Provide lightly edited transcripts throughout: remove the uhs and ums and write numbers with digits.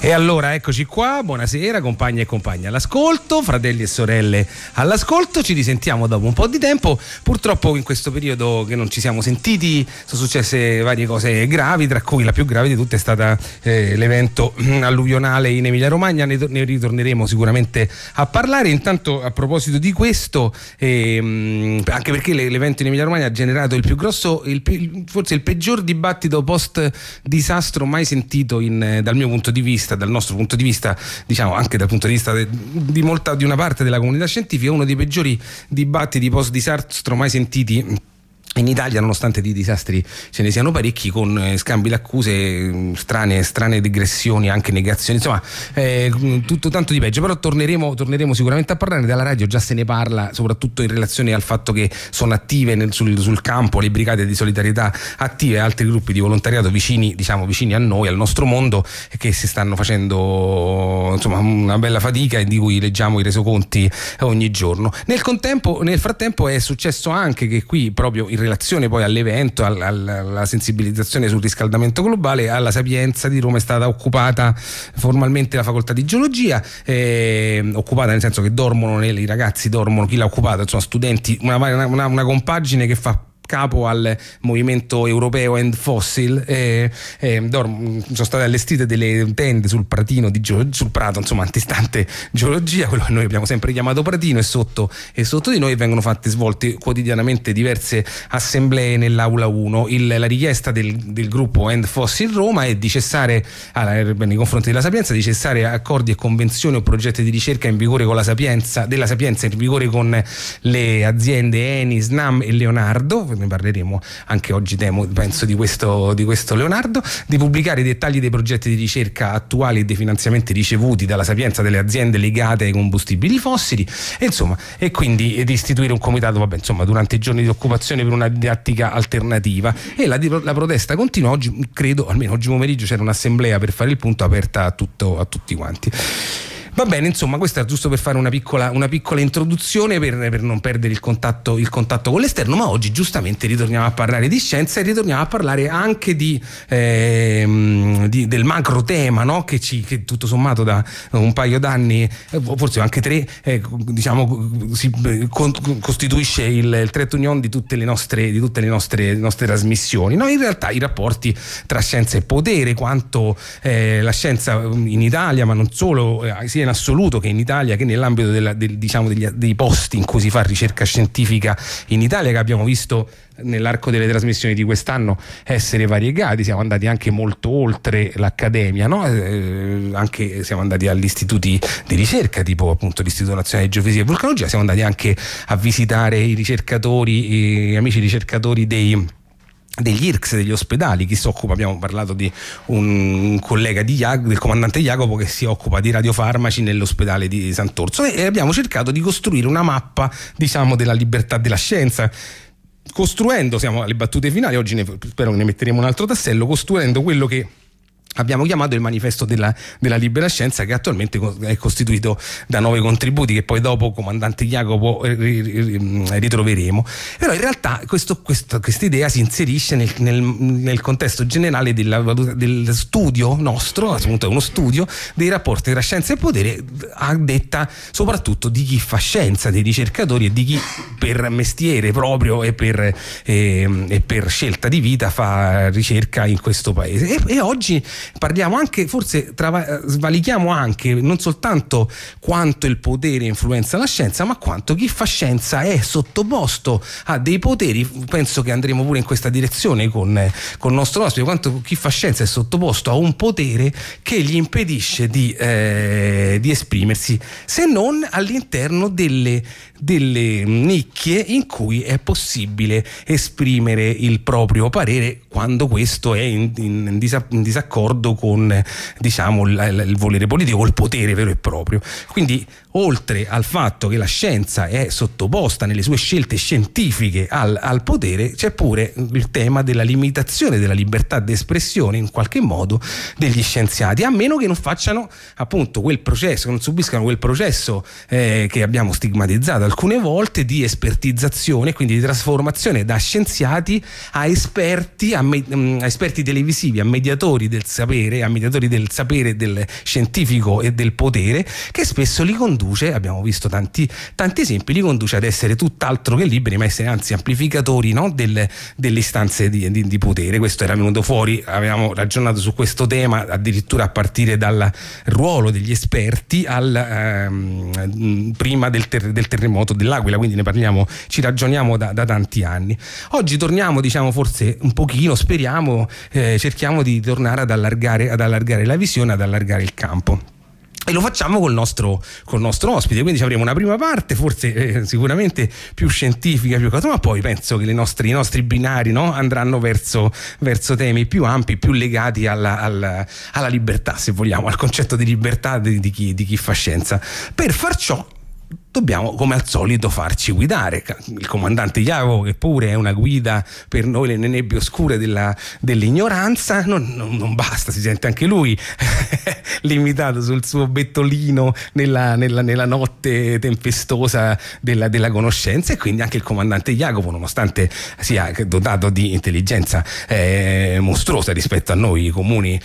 E allora eccoci qua, buonasera compagni e compagni all'ascolto, fratelli e sorelle all'ascolto, ci risentiamo dopo un po' di tempo. Purtroppo in questo periodo che non ci siamo sentiti sono successe varie cose gravi, tra cui la più grave di tutte è stata l'evento alluvionale in Emilia Romagna. Ne ritorneremo sicuramente a parlare. Intanto, a proposito di questo, anche perché l'evento in Emilia Romagna ha generato il più grosso, forse il peggior dibattito post disastro mai sentito dal mio punto di vista, dal nostro punto di vista, diciamo anche dal punto di vista di una parte della comunità scientifica, uno dei peggiori dibattiti post disastro mai sentiti in Italia, nonostante di disastri ce ne siano parecchi, con scambi d'accuse, strane digressioni, anche negazioni, insomma tutto tanto di peggio. Però torneremo sicuramente a parlare. Dalla radio già se ne parla, soprattutto in relazione al fatto che sono attive sul campo le brigate di solidarietà attive, altri gruppi di volontariato vicini a noi, al nostro mondo, che si stanno facendo insomma una bella fatica e di cui leggiamo i resoconti ogni giorno. Nel frattempo è successo anche che qui, proprio in relazione poi all'evento, alla sensibilizzazione sul riscaldamento globale, alla Sapienza di Roma è stata occupata formalmente la facoltà di geologia, occupata nel senso che i ragazzi dormono, chi l'ha occupata, insomma studenti, una compagine che fa capo al movimento europeo End Fossil, sono state allestite delle tende sul pratino sul prato, insomma, antistante geologia, quello che noi abbiamo sempre chiamato pratino, e sotto di noi vengono svolte quotidianamente diverse assemblee nell'aula 1. La richiesta del gruppo End Fossil Roma è di cessare nei confronti della Sapienza, di cessare accordi e convenzioni o progetti di ricerca in vigore con della Sapienza in vigore con le aziende Eni, Snam e Leonardo. Ne parleremo anche oggi, penso, di questo Leonardo, di pubblicare i dettagli dei progetti di ricerca attuali e dei finanziamenti ricevuti dalla Sapienza delle aziende legate ai combustibili fossili, e quindi di istituire un comitato durante i giorni di occupazione per una didattica alternativa. E la protesta continua. Oggi, credo, almeno oggi pomeriggio, c'era un'assemblea per fare il punto aperta a tutti quanti. Va bene, insomma, questo è giusto per fare una piccola introduzione, per non perdere il contatto con l'esterno. Ma oggi giustamente ritorniamo a parlare di scienza e ritorniamo a parlare anche del macro tema, no? che tutto sommato da un paio d'anni, forse anche 3, costituisce il trait d'union di tutte le nostre trasmissioni. No, in realtà i rapporti tra scienza e potere, quanto la scienza in Italia, ma non solo, sia in assoluto che in Italia, che nell'ambito dei posti in cui si fa ricerca scientifica in Italia, che abbiamo visto nell'arco delle trasmissioni di quest'anno essere variegati. Siamo andati anche molto oltre l'accademia, no? Anche siamo andati agli istituti di ricerca, tipo appunto l'Istituto Nazionale di Geofisica e Vulcanologia. Siamo andati anche a visitare i amici ricercatori degli IRCS, degli ospedali. Chi si occupa, abbiamo parlato di un collega del comandante Jacopo che si occupa di radiofarmaci nell'ospedale di Sant'Orso, e abbiamo cercato di costruire una mappa della libertà della scienza, siamo alle battute finali. Oggi spero che ne metteremo un altro tassello, costruendo quello che abbiamo chiamato il manifesto della libera scienza, che attualmente è costituito da 9 contributi che poi dopo, comandante Jacopo, ritroveremo. Però in realtà questa idea si inserisce nel contesto generale del studio nostro, appunto uno studio dei rapporti tra scienza e potere, a detta soprattutto di chi fa scienza, dei ricercatori e di chi per mestiere proprio e per scelta di vita fa ricerca in questo paese. E oggi parliamo anche, forse svalichiamo anche non soltanto quanto il potere influenza la scienza, ma quanto chi fa scienza è sottoposto a dei poteri. Penso che andremo pure in questa direzione con il nostro ospite, quanto chi fa scienza è sottoposto a un potere che gli impedisce di esprimersi, se non all'interno delle nicchie in cui è possibile esprimere il proprio parere, quando questo è in disaccordo con il volere politico, il potere vero e proprio. Quindi, oltre al fatto che la scienza è sottoposta nelle sue scelte scientifiche al potere, c'è pure il tema della limitazione della libertà d'espressione, in qualche modo, degli scienziati, a meno che non facciano appunto quel processo, che non subiscano quel processo che abbiamo stigmatizzato alcune volte, di espertizzazione, quindi di trasformazione da scienziati a esperti televisivi, a mediatori del sapere, ammiratori del sapere, del scientifico e del potere, che spesso li conduce, abbiamo visto tanti esempi, li conduce ad essere tutt'altro che liberi, ma essere anzi amplificatori, no? delle istanze di potere. Questo era venuto fuori, avevamo ragionato su questo tema addirittura a partire dal ruolo degli esperti prima del terremoto dell'Aquila, quindi ci ragioniamo da tanti anni. Oggi torniamo, diciamo, forse un pochino, speriamo, cerchiamo di tornare ad allargare la visione, ad allargare il campo. E lo facciamo col nostro ospite, quindi avremo una prima parte forse sicuramente più scientifica, più cosa, ma poi penso che i nostri binari, no, andranno verso temi più ampi, più legati alla libertà, se vogliamo, al concetto di libertà di chi fa scienza. Per far ciò dobbiamo, come al solito, farci guidare. Il comandante Jacopo, che pure è una guida per noi nelle nebbie oscure dell'ignoranza, non basta, si sente anche lui limitato sul suo bettolino nella notte tempestosa della conoscenza, e quindi anche il comandante Jacopo, nonostante sia dotato di intelligenza mostruosa rispetto a noi comuni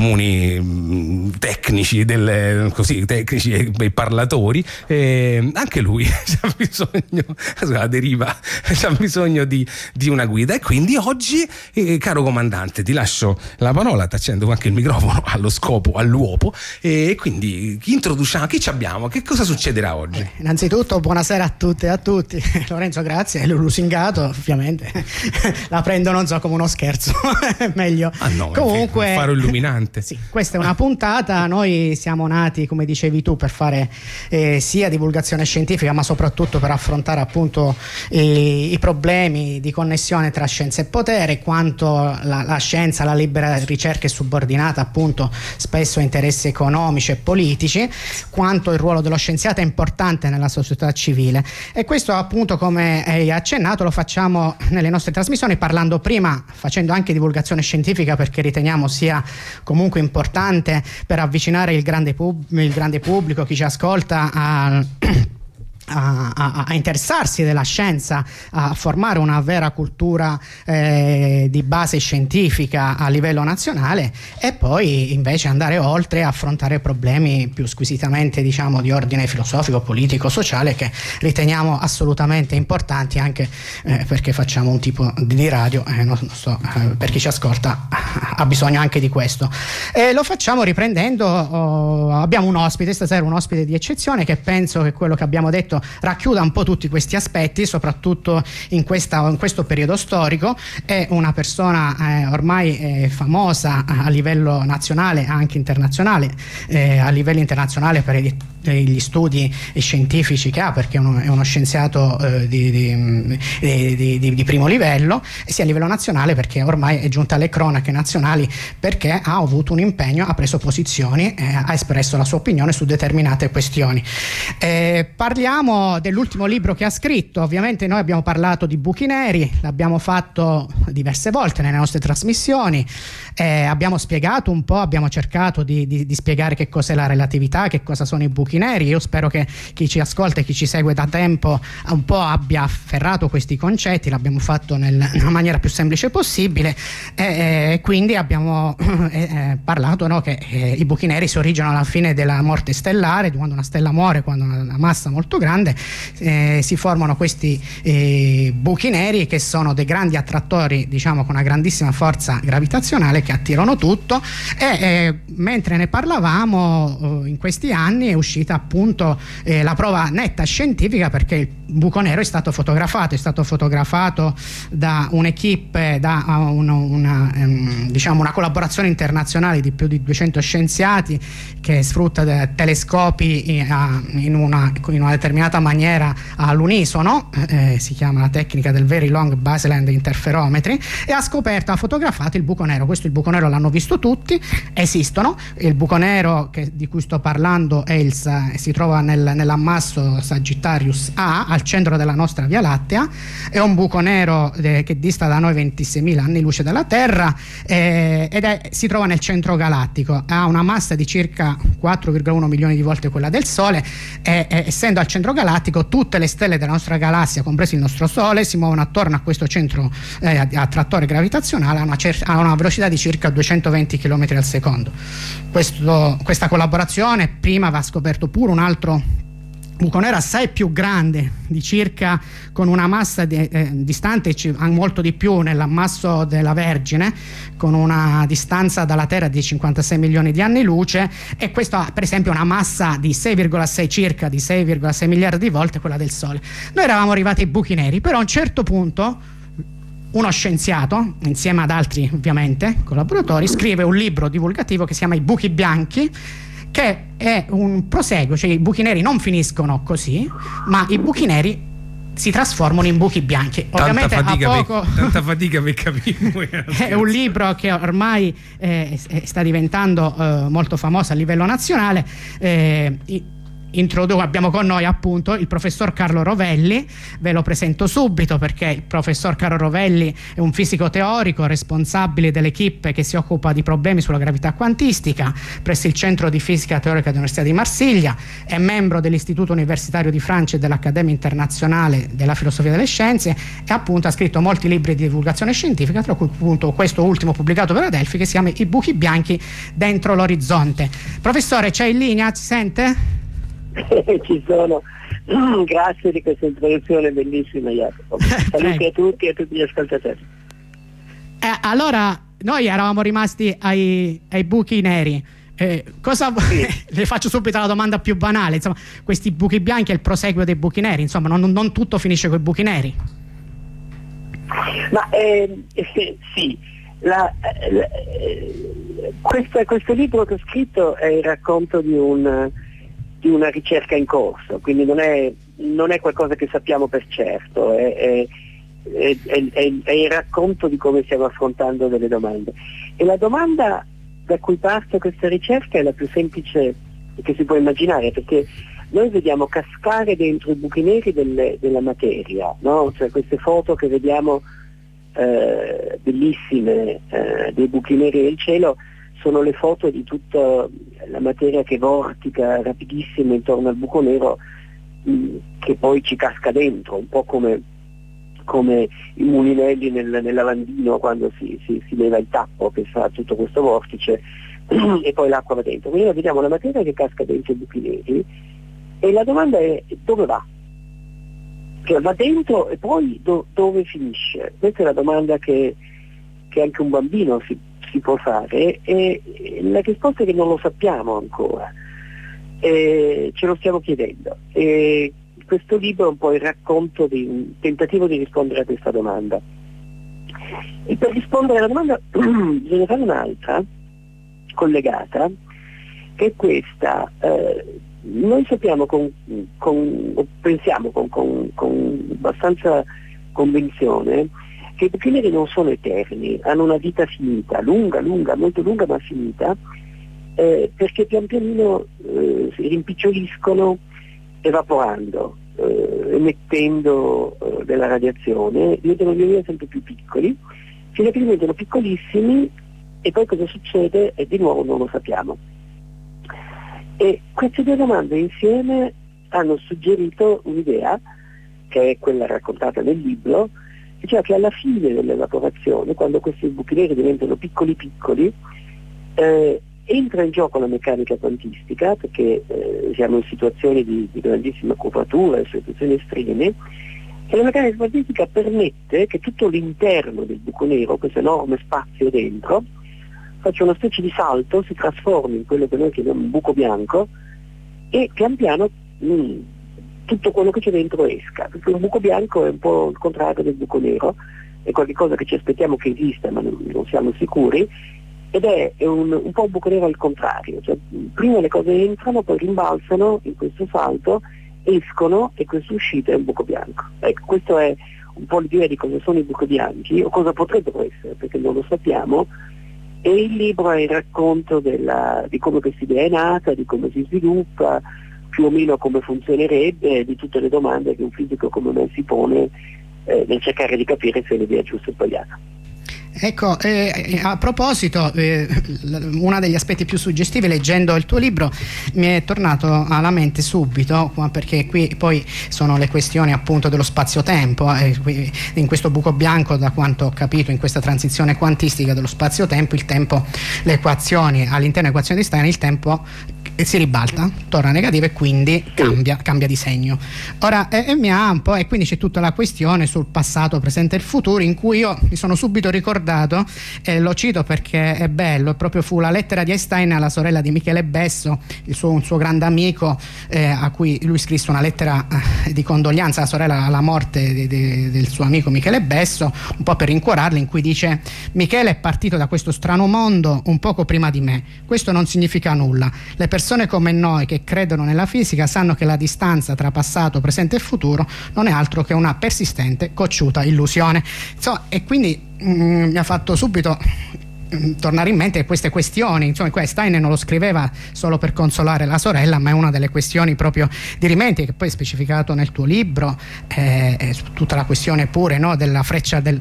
tecnici tecnici e parlatori, anche lui c'ha bisogno, la deriva, c'ha bisogno di una guida. E quindi oggi, caro comandante, ti lascio la parola, accendo anche il microfono allo scopo, all'uopo, e quindi chi ci abbiamo, che cosa succederà oggi? Innanzitutto buonasera a tutte e a tutti. Lorenzo, grazie, è lusingato, ovviamente la prendo, non so, come uno scherzo. Meglio. Comunque, un faro illuminante. Sì, questa è una puntata, noi siamo nati, come dicevi tu, per fare sia divulgazione scientifica, ma soprattutto per affrontare appunto i problemi di connessione tra scienza e potere, quanto la scienza, la libera ricerca è subordinata appunto spesso a interessi economici e politici, quanto il ruolo dello scienziato è importante nella società civile. E questo appunto, come hai accennato, lo facciamo nelle nostre trasmissioni, facendo anche divulgazione scientifica, perché riteniamo sia comunque importante per avvicinare il grande pubblico, chi ci ascolta, a interessarsi della scienza, a formare una vera cultura di base scientifica a livello nazionale, e poi invece andare oltre, a affrontare problemi più squisitamente, diciamo, di ordine filosofico, politico, sociale, che riteniamo assolutamente importanti, anche perché facciamo un tipo di radio, per chi ci ascolta ha bisogno anche di questo. Lo facciamo riprendendo, abbiamo un ospite stasera, un ospite di eccezione, che penso che quello che abbiamo detto racchiuda un po' tutti questi aspetti, soprattutto in questo periodo storico. È una persona ormai famosa a livello nazionale, anche internazionale, a livello internazionale per gli studi scientifici che ha, perché è uno scienziato di primo livello, e sia a livello nazionale perché ormai è giunta alle cronache nazionali, perché ha avuto un impegno, ha preso posizioni, ha espresso la sua opinione su determinate questioni. Parliamo dell'ultimo libro che ha scritto. Ovviamente noi abbiamo parlato di buchi neri, l'abbiamo fatto diverse volte nelle nostre trasmissioni, abbiamo spiegato un po', abbiamo cercato di spiegare che cos'è la relatività, che cosa sono i buchi neri. Io spero che chi ci ascolta e chi ci segue da tempo un po' abbia afferrato questi concetti, l'abbiamo fatto nella maniera più semplice possibile, e quindi abbiamo parlato, no, che i buchi neri si originano alla fine della morte stellare, quando una stella muore, quando una massa molto grande, si formano questi buchi neri, che sono dei grandi attrattori, diciamo, con una grandissima forza gravitazionale, che attirano tutto. E mentre ne parlavamo, in questi anni è uscita appunto la prova netta scientifica, perché il buco nero è stato fotografato da un'equipe, da una collaborazione internazionale di più di 200 scienziati, che sfrutta telescopi in una determinata maniera all'unisono, si chiama la tecnica del Very Long Baseline Interferometry, e ha fotografato il buco nero. Il buco nero l'hanno visto tutti, esistono. Il buco nero di cui sto parlando si trova nell'ammasso Sagittarius A, al centro della nostra Via Lattea. È un buco nero che dista da noi 26.000 anni luce dalla Terra, si trova nel centro galattico. Ha una massa di circa 4,1 milioni di volte quella del Sole, e essendo al centro galattico, tutte le stelle della nostra galassia, compreso il nostro Sole, si muovono attorno a questo centro attrattore gravitazionale a una velocità di circa 220 km al secondo. Questa collaborazione prima va scoperto pure un altro buco nero assai più grande, di circa, con una massa distante molto di più nell'ammasso della Vergine, con una distanza dalla Terra di 56 milioni di anni luce, e questo ha per esempio una massa di 6,6 circa di 6,6 miliardi di volte quella del Sole. Noi eravamo arrivati ai buchi neri, però a un certo punto uno scienziato, insieme ad altri ovviamente collaboratori, scrive un libro divulgativo che si chiama I buchi bianchi, che è un proseguo, cioè i buchi neri non finiscono così, ma i buchi neri si trasformano in buchi bianchi. Ovviamente tanta fatica per capire. È un libro che ormai sta diventando molto famoso a livello nazionale. Abbiamo con noi appunto il professor Carlo Rovelli. Ve lo presento subito perché il professor Carlo Rovelli è un fisico teorico responsabile dell'equipe che si occupa di problemi sulla gravità quantistica presso il Centro di Fisica Teorica dell'Università di Marsiglia, è membro dell'Istituto Universitario di Francia e dell'Accademia Internazionale della Filosofia delle Scienze, e appunto ha scritto molti libri di divulgazione scientifica, tra cui appunto questo ultimo pubblicato per Adelphi che si chiama I buchi bianchi dentro l'orizzonte. Professore, c'è in linea? Ci sente? Ci sono, grazie di questa introduzione bellissima, Jacopo. Saluti a tutti e a tutti gli ascoltatori. Allora, noi eravamo rimasti ai buchi neri. Sì. Le faccio subito la domanda più banale, insomma, questi buchi bianchi è il proseguio dei buchi neri, insomma, non tutto finisce con i buchi neri. Ma sì, questo libro che ho scritto è il racconto di una ricerca in corso, quindi non è qualcosa che sappiamo per certo, è il racconto di come stiamo affrontando delle domande. E la domanda da cui parte questa ricerca è la più semplice che si può immaginare, perché noi vediamo cascare dentro i buchi neri della materia, no? Cioè queste foto che vediamo bellissime dei buchi neri del cielo sono le foto di tutta la materia che vortica rapidissimo intorno al buco nero, che poi ci casca dentro, un po' come i mulinelli nel lavandino quando si leva il tappo che fa tutto questo vortice e poi l'acqua va dentro. Quindi noi vediamo la materia che casca dentro i buchi neri e la domanda è: dove va? Cioè, va dentro e poi dove finisce? Questa è la domanda che anche un bambino si può fare, e la risposta è che non lo sappiamo ancora, ce lo stiamo chiedendo, e questo libro è un po' il racconto di un tentativo di rispondere a questa domanda. E per rispondere alla domanda bisogna fare un'altra collegata, che è questa: noi sappiamo pensiamo con abbastanza convinzione che i buchi neri non sono eterni, hanno una vita finita, lunga, molto lunga ma finita, perché pian pianino si rimpiccioliscono evaporando, emettendo della radiazione, diventano via via sempre più piccoli, fino a che diventano piccolissimi, e poi cosa succede? E di nuovo non lo sappiamo. E queste due domande insieme hanno suggerito un'idea, che è quella raccontata nel libro, cioè che alla fine dell'evaporazione, quando questi buchi neri diventano piccoli, entra in gioco la meccanica quantistica, perché siamo in situazioni di grandissima curvatura, situazioni estreme, e la meccanica quantistica permette che tutto l'interno del buco nero, questo enorme spazio dentro, faccia una specie di salto, si trasformi in quello che noi chiamiamo un buco bianco, e pian piano tutto quello che c'è dentro esca, perché un buco bianco è un po' il contrario del buco nero, è qualcosa che ci aspettiamo che esista ma non siamo sicuri, ed è un po' un buco nero al contrario, cioè prima le cose entrano, poi rimbalzano in questo salto, escono, e questa uscita è un buco bianco. Ecco, questo è un po' l'idea di cosa sono i buchi bianchi o cosa potrebbero essere, perché non lo sappiamo, e il libro è il racconto di come questa idea è nata, di come si sviluppa, più o meno come funzionerebbe, di tutte le domande che un fisico come me si pone nel cercare di capire se l'idea è giusta o sbagliata. Ecco, a proposito, uno degli aspetti più suggestivi leggendo il tuo libro mi è tornato alla mente subito, perché qui poi sono le questioni appunto dello spazio-tempo, in questo buco bianco, da quanto ho capito, in questa transizione quantistica dello spazio-tempo, il tempo, le equazioni, all'interno dell'equazione di Stein il tempo si ribalta, torna negativo e quindi cambia di segno. Ora mi ha un po', e quindi c'è tutta la questione sul passato, presente e il futuro, in cui io mi sono subito ricordato, lo cito perché è bello, proprio fu la lettera di Einstein alla sorella di Michele Besso, un suo grande amico, a cui lui scrisse una lettera di condoglianza alla sorella alla morte del suo amico Michele Besso, un po' per rincuorarli, in cui dice: Michele è partito da questo strano mondo un poco prima di me, questo non significa nulla, le persone come noi che credono nella fisica sanno che la distanza tra passato, presente e futuro non è altro che una persistente, cocciuta illusione. Insomma, e quindi mi ha fatto subito tornare in mente queste questioni. Insomma, Stein non lo scriveva solo per consolare la sorella, ma è una delle questioni proprio di rimetti che poi è specificato nel tuo libro, tutta la questione pure, no, della freccia del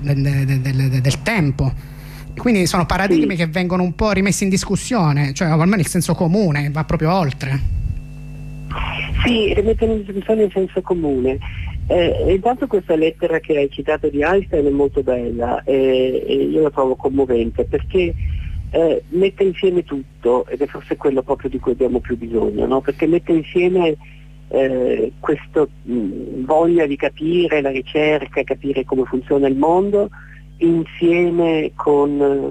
tempo. Quindi sono paradigmi che vengono un po' rimessi in discussione, cioè almeno il senso comune va proprio oltre. Sì, rimettono in discussione il senso comune. Intanto questa lettera che hai citato di Einstein è molto bella e io la trovo commovente perché mette insieme tutto, ed è forse quello proprio di cui abbiamo più bisogno, no? Perché mette insieme questa voglia di capire la ricerca, capire come funziona il mondo, insieme con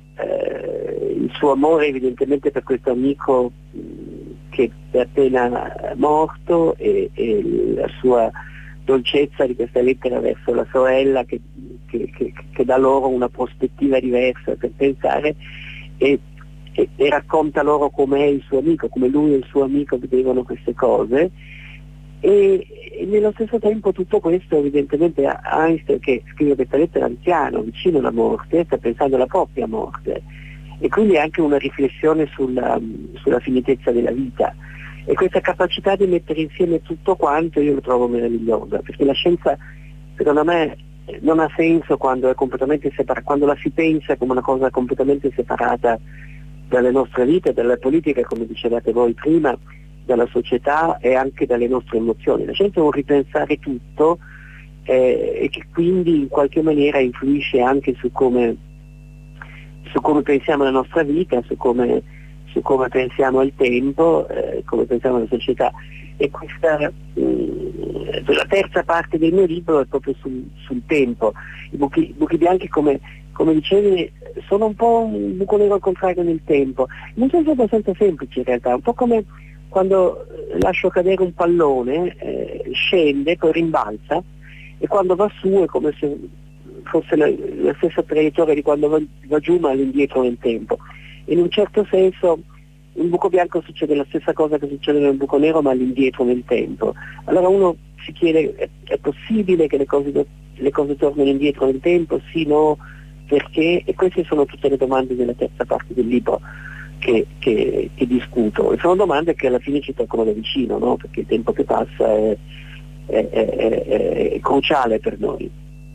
il suo amore evidentemente per questo amico che è appena morto e la sua dolcezza di questa lettera verso la sorella che dà loro una prospettiva diversa per pensare e racconta loro com'è il suo amico, come lui e il suo amico vedevano queste cose. E nello stesso tempo tutto questo evidentemente Einstein, che scrive questa lettera anziano, vicino alla morte, sta pensando alla propria morte e quindi anche una riflessione sulla finitezza della vita, e questa capacità di mettere insieme tutto quanto io lo trovo meravigliosa, perché la scienza secondo me non ha senso quando è completamente separata, quando la si pensa come una cosa completamente separata dalle nostre vite, dalla politica, come dicevate voi prima, dalla società e anche dalle nostre emozioni. La scienza è un ripensare tutto e che quindi in qualche maniera influisce anche su come pensiamo alla nostra vita, su come pensiamo al tempo, come pensiamo alla società. E questa la terza parte del mio libro è proprio sul tempo. I buchi bianchi, come dicevi, sono un po' un buco nero al contrario nel tempo, in un senso abbastanza semplice in realtà, un po' come quando lascio cadere un pallone, scende, poi rimbalza, e quando va su è come se fosse la stessa traiettoria di quando va giù, ma all'indietro nel tempo. In un certo senso in buco bianco succede la stessa cosa che succede nel buco nero, ma all'indietro nel tempo. Allora uno si chiede: è possibile che le cose tornino indietro nel tempo? Sì, no, perché? E queste sono tutte le domande della terza parte del libro che discuto, e sono domande che alla fine ci toccano da vicino, no? Perché il tempo che passa è cruciale per noi.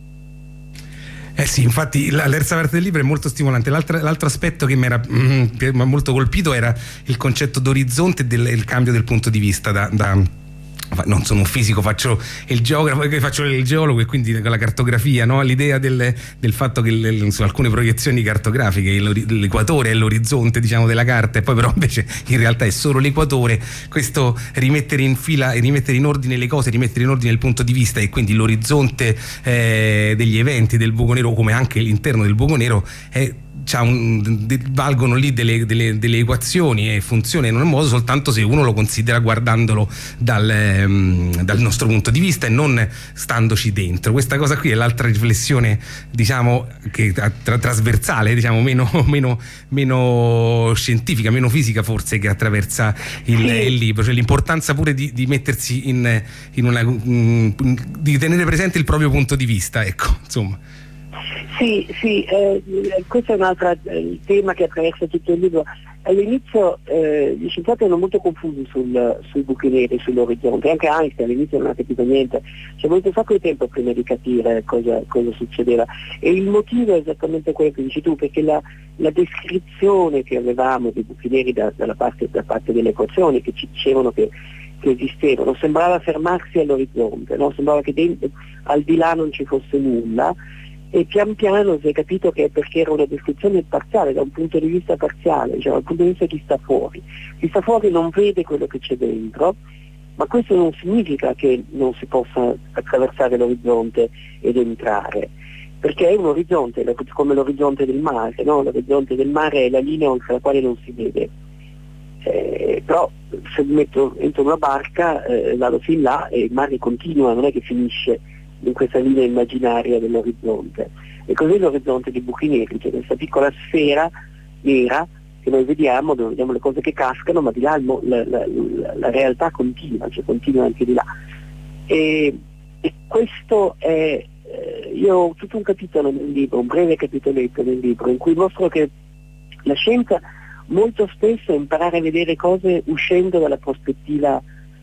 Sì, infatti la terza parte del libro è molto stimolante. L'altro aspetto che mi ha molto colpito era il concetto d'orizzonte e il cambio del punto di vista. Non sono un fisico, faccio il geografo, faccio il geologo, e quindi la cartografia, no? L'idea del fatto che su alcune proiezioni cartografiche l'equatore è l'orizzonte, diciamo, della carta, e poi però invece in realtà è solo l'equatore. Questo rimettere in fila e rimettere in ordine le cose, rimettere in ordine il punto di vista, e quindi l'orizzonte degli eventi del buco nero, come anche l'interno del buco nero, valgono lì delle equazioni e funzionano in un modo soltanto se uno lo considera guardandolo dal nostro punto di vista e non standoci dentro. Questa cosa qui è l'altra riflessione, diciamo, che trasversale, diciamo, meno scientifica, meno fisica forse, che attraversa il libro, cioè l'importanza pure di mettersi di tenere presente il proprio punto di vista, ecco, insomma. Sì, questo è un altro tema che attraversa tutto il libro. all'inizio gli scienziati erano molto confusi sui buchi neri, sull'orizzonte, anche Einstein all'inizio non ha capito niente, ci è voluto un sacco di tempo prima di capire cosa succedeva, e il motivo è esattamente quello che dici tu, perché la descrizione che avevamo dei buchi neri da parte delle equazioni che ci dicevano che esistevano sembrava fermarsi all'orizzonte, no? Sembrava che al di là non ci fosse nulla, e pian piano si è capito che è perché era una descrizione parziale, da un punto di vista parziale, cioè dal punto di vista di chi sta fuori. Chi sta fuori non vede quello che c'è dentro, ma questo non significa che non si possa attraversare l'orizzonte ed entrare, perché è un orizzonte, come l'orizzonte del mare, no? L'orizzonte del mare è la linea oltre la quale non si vede. Però se entro una barca vado fin là e il mare continua, non è che finisce in questa linea immaginaria dell'orizzonte. E così l'orizzonte dei buchi neri, cioè questa piccola sfera nera che noi vediamo, dove vediamo le cose che cascano, ma di là la realtà continua, cioè continua anche di là. E questo è, io ho tutto un capitolo nel libro, un breve capitoletto nel libro, in cui mostro che la scienza molto spesso è imparare a vedere cose uscendo dalla prospettiva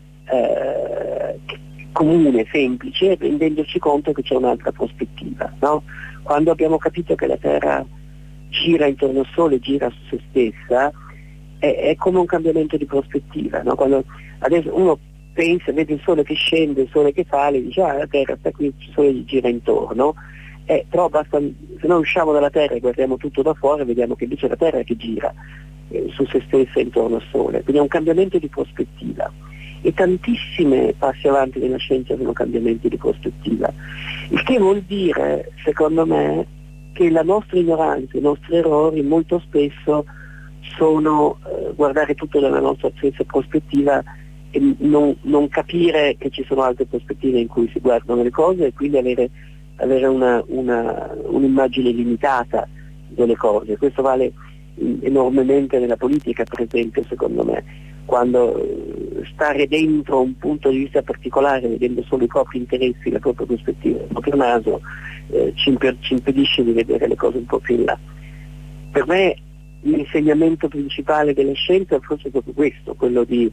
comune, semplice, rendendoci conto che c'è un'altra prospettiva, no? Quando abbiamo capito che la Terra gira intorno al Sole, gira su se stessa, è come un cambiamento di prospettiva, no? Quando adesso uno pensa, vede il Sole che scende, il Sole che sale, dice la Terra sta qui, il Sole gli gira intorno, però basta, se noi usciamo dalla Terra e guardiamo tutto da fuori, vediamo che invece è la Terra che gira su se stessa intorno al Sole, quindi è un cambiamento di prospettiva. E tantissime passi avanti nella scienza sono cambiamenti di prospettiva, il che vuol dire, secondo me, che la nostra ignoranza, i nostri errori molto spesso sono guardare tutto dalla nostra stessa prospettiva e non capire che ci sono altre prospettive in cui si guardano le cose, e quindi avere un'immagine limitata delle cose. Questo vale enormemente nella politica, per esempio, secondo me, quando stare dentro un punto di vista particolare, vedendo solo i propri interessi, la propria prospettiva, il proprio naso, ci impedisce di vedere le cose un po' più in là. Per me l'insegnamento principale della scienza è forse proprio questo, quello di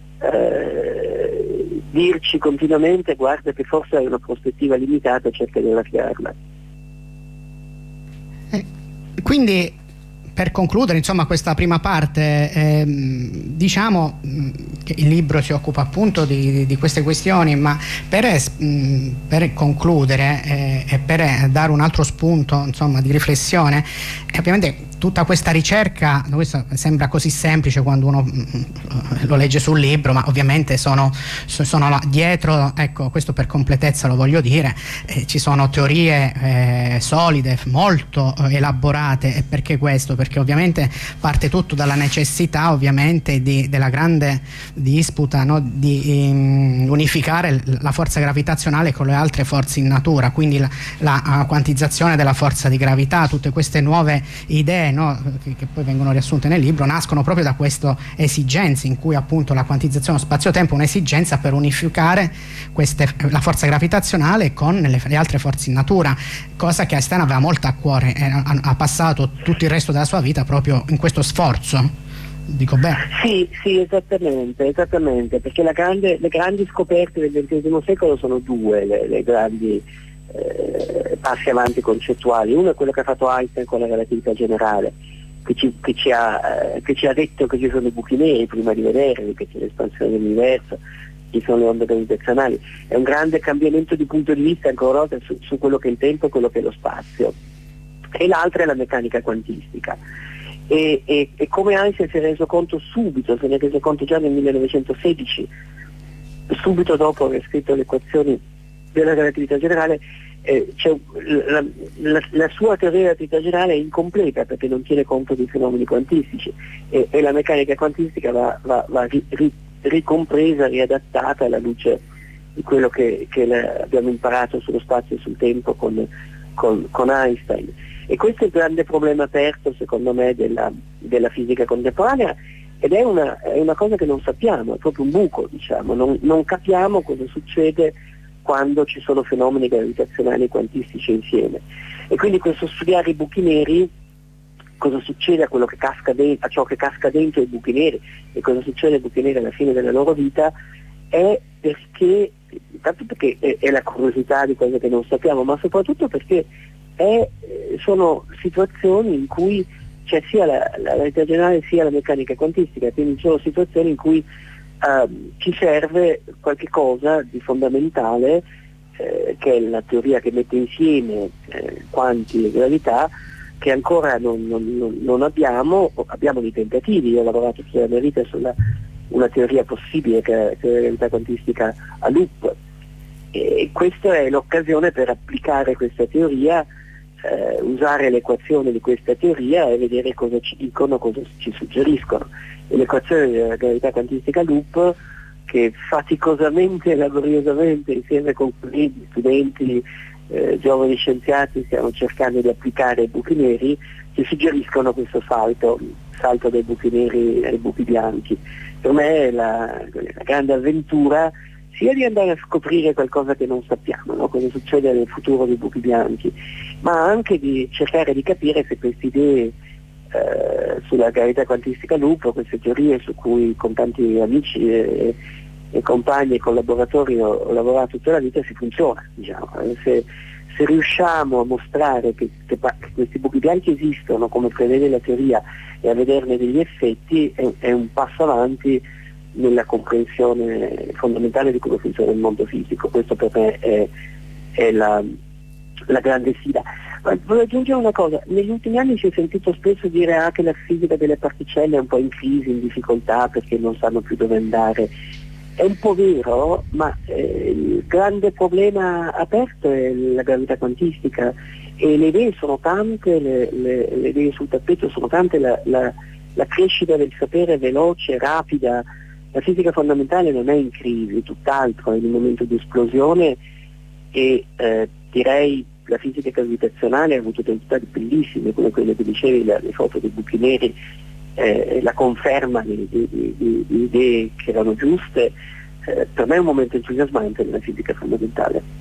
dirci continuamente: guarda che forse hai una prospettiva limitata, cerca di allargarla. Quindi, per concludere, insomma, questa prima parte, diciamo che il libro si occupa appunto di queste questioni, ma per concludere e per dare un altro spunto, insomma, di riflessione, ovviamente tutta questa ricerca, questo sembra così semplice quando uno lo legge sul libro, ma ovviamente sono là dietro, ecco, questo per completezza lo voglio dire, ci sono teorie solide, molto elaborate. E perché questo? Perché ovviamente parte tutto dalla necessità, ovviamente, della grande disputa, no? Di unificare la forza gravitazionale con le altre forze in natura, quindi la quantizzazione della forza di gravità. Tutte queste nuove idee, no? che poi vengono riassunte nel libro, nascono proprio da queste esigenze, in cui appunto la quantizzazione spazio-tempo è un'esigenza per unificare la forza gravitazionale con le altre forze in natura, cosa che Einstein aveva molto a cuore, ha passato tutto il resto della sua vita proprio in questo sforzo. Dico bene? Sì, esattamente, perché le grandi scoperte del XX secolo sono due, le grandi passi avanti concettuali. Uno è quello che ha fatto Einstein con la relatività generale, che ci ha detto che ci sono i buchi neri prima di vederli, che c'è l'espansione dell'universo, ci sono le onde gravitazionali. È un grande cambiamento di punto di vista, ancora una volta, su quello che è il tempo e quello che è lo spazio. E l'altra è la meccanica quantistica. E come Einstein si è reso conto subito, se ne è reso conto già nel 1916, subito dopo aver scritto le equazioni della relatività generale, la sua teoria della relatività generale è incompleta perché non tiene conto dei fenomeni quantistici, e la meccanica quantistica va ricompresa, riadattata alla luce di quello che abbiamo imparato sullo spazio e sul tempo con Einstein. E questo è il grande problema aperto, secondo me, della fisica contemporanea, ed è una cosa che non sappiamo, è proprio un buco, diciamo, non capiamo cosa succede quando ci sono fenomeni gravitazionali e quantistici insieme. E quindi questo studiare i buchi neri cosa succede a quello che casca a ciò che casca dentro i buchi neri e cosa succede ai buchi neri alla fine della loro vita, è perché, tanto perché è la curiosità di cose che non sappiamo, ma soprattutto perché sono situazioni in cui c'è sia la realtà generale sia la meccanica quantistica, quindi sono situazioni in cui ci serve qualche cosa di fondamentale, che è la teoria che mette insieme quanti e gravità, che ancora non abbiamo dei tentativi. Io ho lavorato tutta la mia vita sulla una teoria possibile che è la realtà quantistica a loop, e questa è l'occasione per applicare questa teoria, usare l'equazione di questa teoria e vedere cosa ci dicono, cosa ci suggeriscono. E l'equazione della gravità quantistica a loop, che faticosamente e laboriosamente insieme con colleghi, studenti, giovani scienziati stiamo cercando di applicare ai buchi neri, ci suggeriscono questo salto dai buchi neri ai buchi bianchi. Per me è la grande avventura sia di andare a scoprire qualcosa che non sappiamo, no? Cosa succede nel futuro dei buchi bianchi, ma anche di cercare di capire se queste idee sulla gravità quantistica loop, queste teorie su cui con tanti amici e compagni e collaboratori ho lavorato tutta la vita, si funziona, diciamo. Se riusciamo a mostrare che questi buchi bianchi esistono come prevede la teoria e a vederne degli effetti, è un passo avanti nella comprensione fondamentale di come funziona il mondo fisico. Questo per me è la grande sfida. Ma voglio aggiungere una cosa: negli ultimi anni si è sentito spesso dire che la fisica delle particelle è un po' in crisi, in difficoltà perché non sanno più dove andare. È un po' vero, ma il grande problema aperto è la gravità quantistica, e le idee sono tante, le idee sul tappeto sono tante, la crescita del sapere è veloce, rapida. La fisica fondamentale non è in crisi, tutt'altro, è in un momento di esplosione, e direi la fisica gravitazionale ha avuto dei risultati bellissimi, come quelle che dicevi, le foto dei buchi neri, la conferma di idee che erano giuste. Per me è un momento entusiasmante nella fisica fondamentale.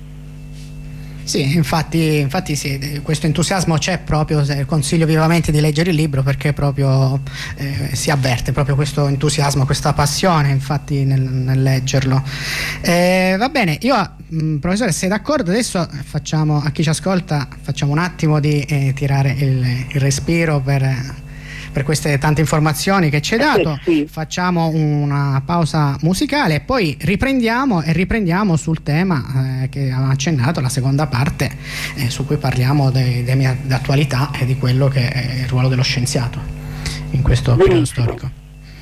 Sì, infatti sì, questo entusiasmo c'è proprio, consiglio vivamente di leggere il libro, perché proprio si avverte proprio questo entusiasmo, questa passione infatti nel leggerlo. Va bene, io professore, se d'accordo, adesso facciamo, a chi ci ascolta, facciamo un attimo di tirare il respiro per queste tante informazioni che ci hai dato. Sì. Facciamo una pausa musicale e poi riprendiamo sul tema che avevamo accennato, la seconda parte, su cui parliamo di attualità e di quello che è il ruolo dello scienziato in questo periodo storico.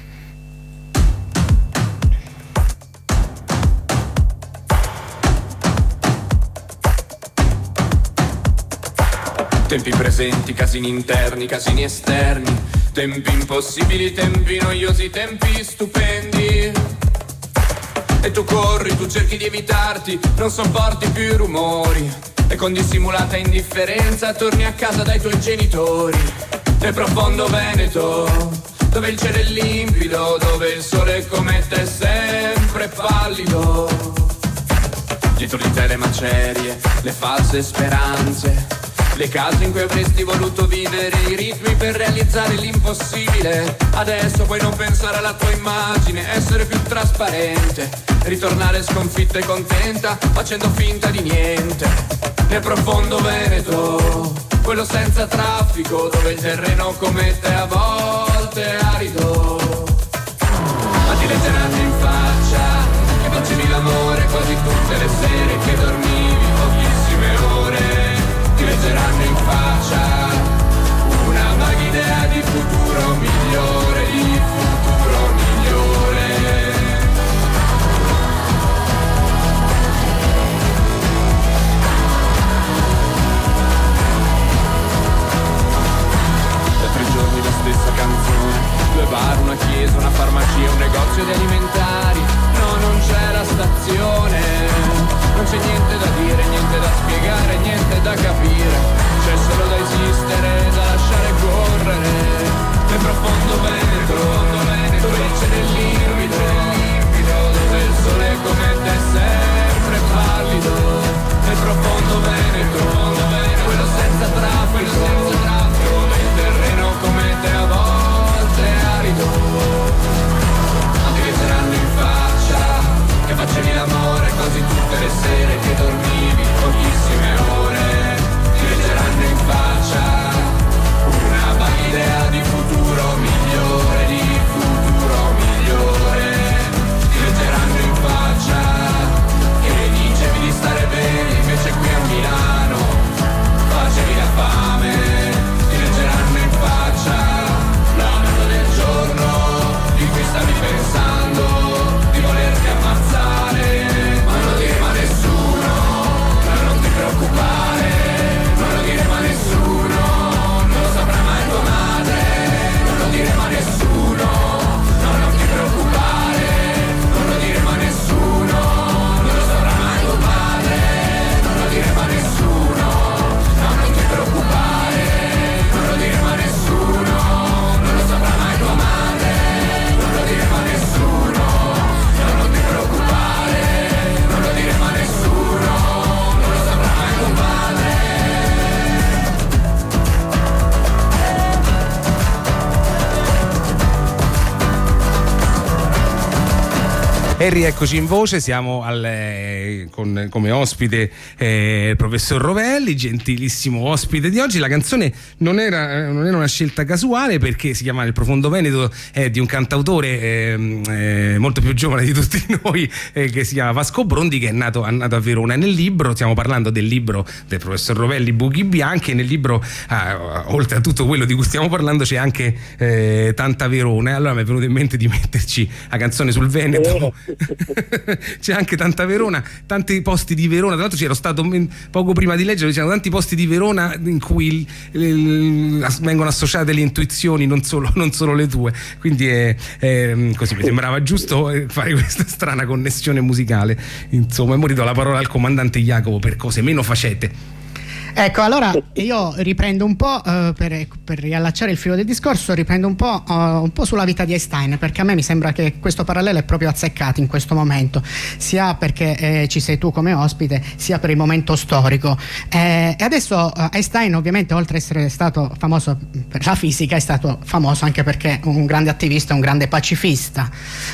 Tempi presenti, casini interni, casini esterni, tempi impossibili, tempi noiosi, tempi stupendi. E tu corri, tu cerchi di evitarti, non sopporti più i rumori, e con dissimulata indifferenza torni a casa dai tuoi genitori. Nel profondo Veneto, dove il cielo è limpido, dove il sole come te è sempre pallido. Dietro di te le macerie, le false speranze, le case in cui avresti voluto vivere, i ritmi per realizzare l'impossibile. Adesso puoi non pensare alla tua immagine, essere più trasparente, ritornare sconfitta e contenta, facendo finta di niente. Nel profondo Veneto, quello senza traffico, dove il terreno come te a volte è arido. Ma ti leggeranno in faccia che facevi l'amore quasi tutte le sere, che dormivi pochissime ore. Ti leggeranno in faccia una vaga idea di futuro migliore, di futuro migliore. Da 3 giorni la stessa canzone, 2 bar, una chiesa, una farmacia, un negozio di alimentari. No, non c'è la stazione. E rieccoci in voce, siamo con come ospite il professor Rovelli, gentilissimo ospite di oggi. La canzone non era una scelta casuale, perché si chiama Il profondo Veneto, è di un cantautore molto più giovane di tutti noi, che si chiama Vasco Brondi, che è nato a Verona. Nel libro, stiamo parlando del libro del professor Rovelli, Buchi Bianchi, e nel libro, oltre a tutto quello di cui stiamo parlando, c'è anche Tanta Verona, e allora mi è venuto in mente di metterci la canzone sul Veneto. C'è anche Tanta Verona, tanti posti di Verona. Tra l'altro c'ero stato poco prima di leggere, c'erano tanti posti di Verona in cui vengono associate le intuizioni, non solo le tue, quindi così mi sembrava giusto fare questa strana connessione musicale. Insomma, mo ridò la parola al comandante Jacopo per cose meno facete. Ecco, allora io riprendo un po' per riallacciare il filo del discorso, riprendo un po' sulla vita di Einstein, perché a me mi sembra che questo parallelo è proprio azzeccato in questo momento, sia perché ci sei tu come ospite, sia per il momento storico. E adesso Einstein, ovviamente, oltre ad essere stato famoso per la fisica, è stato famoso anche perché è un grande attivista, un grande pacifista.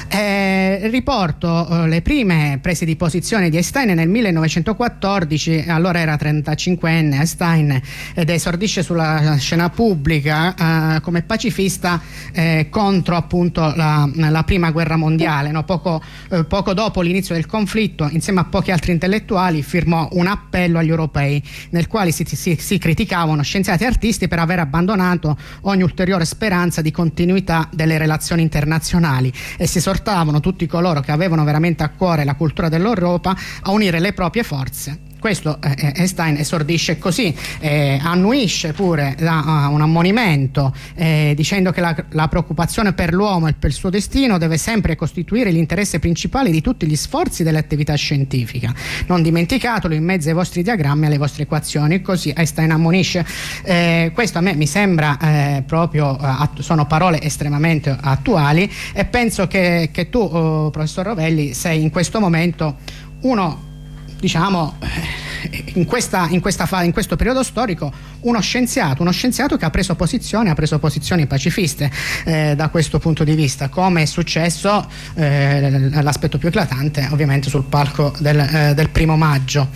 Riporto le prime prese di posizione di Einstein nel 1914, allora era 35enne Einstein, ed esordisce sulla scena pubblica come pacifista contro appunto la prima guerra mondiale, no? Poco dopo l'inizio del conflitto, insieme a pochi altri intellettuali, firmò un appello agli europei nel quale si criticavano scienziati e artisti per aver abbandonato ogni ulteriore speranza di continuità delle relazioni internazionali, e si esortavano tutti coloro che avevano veramente a cuore la cultura dell'Europa a unire le proprie forze. Questo Einstein esordisce così, annuisce pure un ammonimento dicendo che la preoccupazione per l'uomo e per il suo destino deve sempre costituire l'interesse principale di tutti gli sforzi dell'attività scientifica. Non dimenticatelo in mezzo ai vostri diagrammi e alle vostre equazioni. Così Einstein ammonisce. Questo a me mi sembra proprio sono parole estremamente attuali, e penso che tu, professor Rovelli, sei in questo momento uno, diciamo, in questo periodo storico, uno scienziato che ha preso posizioni pacifiste da questo punto di vista, come è successo, l'aspetto più eclatante ovviamente sul palco del 1° maggio.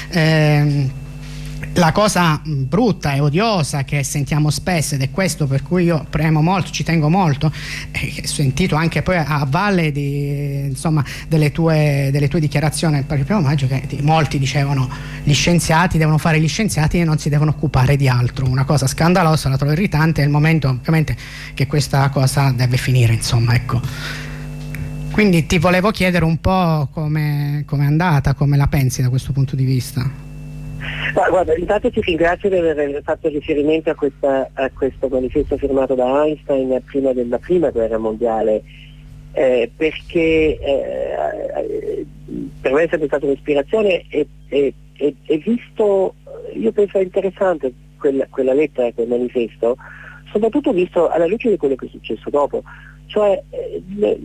La cosa brutta e odiosa che sentiamo spesso, ed è questo per cui io premo molto, ci tengo molto, che ho sentito anche poi a valle delle tue dichiarazioni per il 1° maggio, che molti dicevano gli scienziati devono fare gli scienziati e non si devono occupare di altro. Una cosa scandalosa, la trovo irritante. È il momento ovviamente che questa cosa deve finire, insomma, ecco. Quindi ti volevo chiedere un po' come è andata, come la pensi da questo punto di vista. Guarda, intanto ti ringrazio di aver fatto riferimento a questo manifesto firmato da Einstein prima della prima guerra mondiale, perché per me è sempre stata un'ispirazione, e visto, io penso è interessante quella lettera, quel manifesto, soprattutto visto alla luce di quello che è successo dopo, cioè nel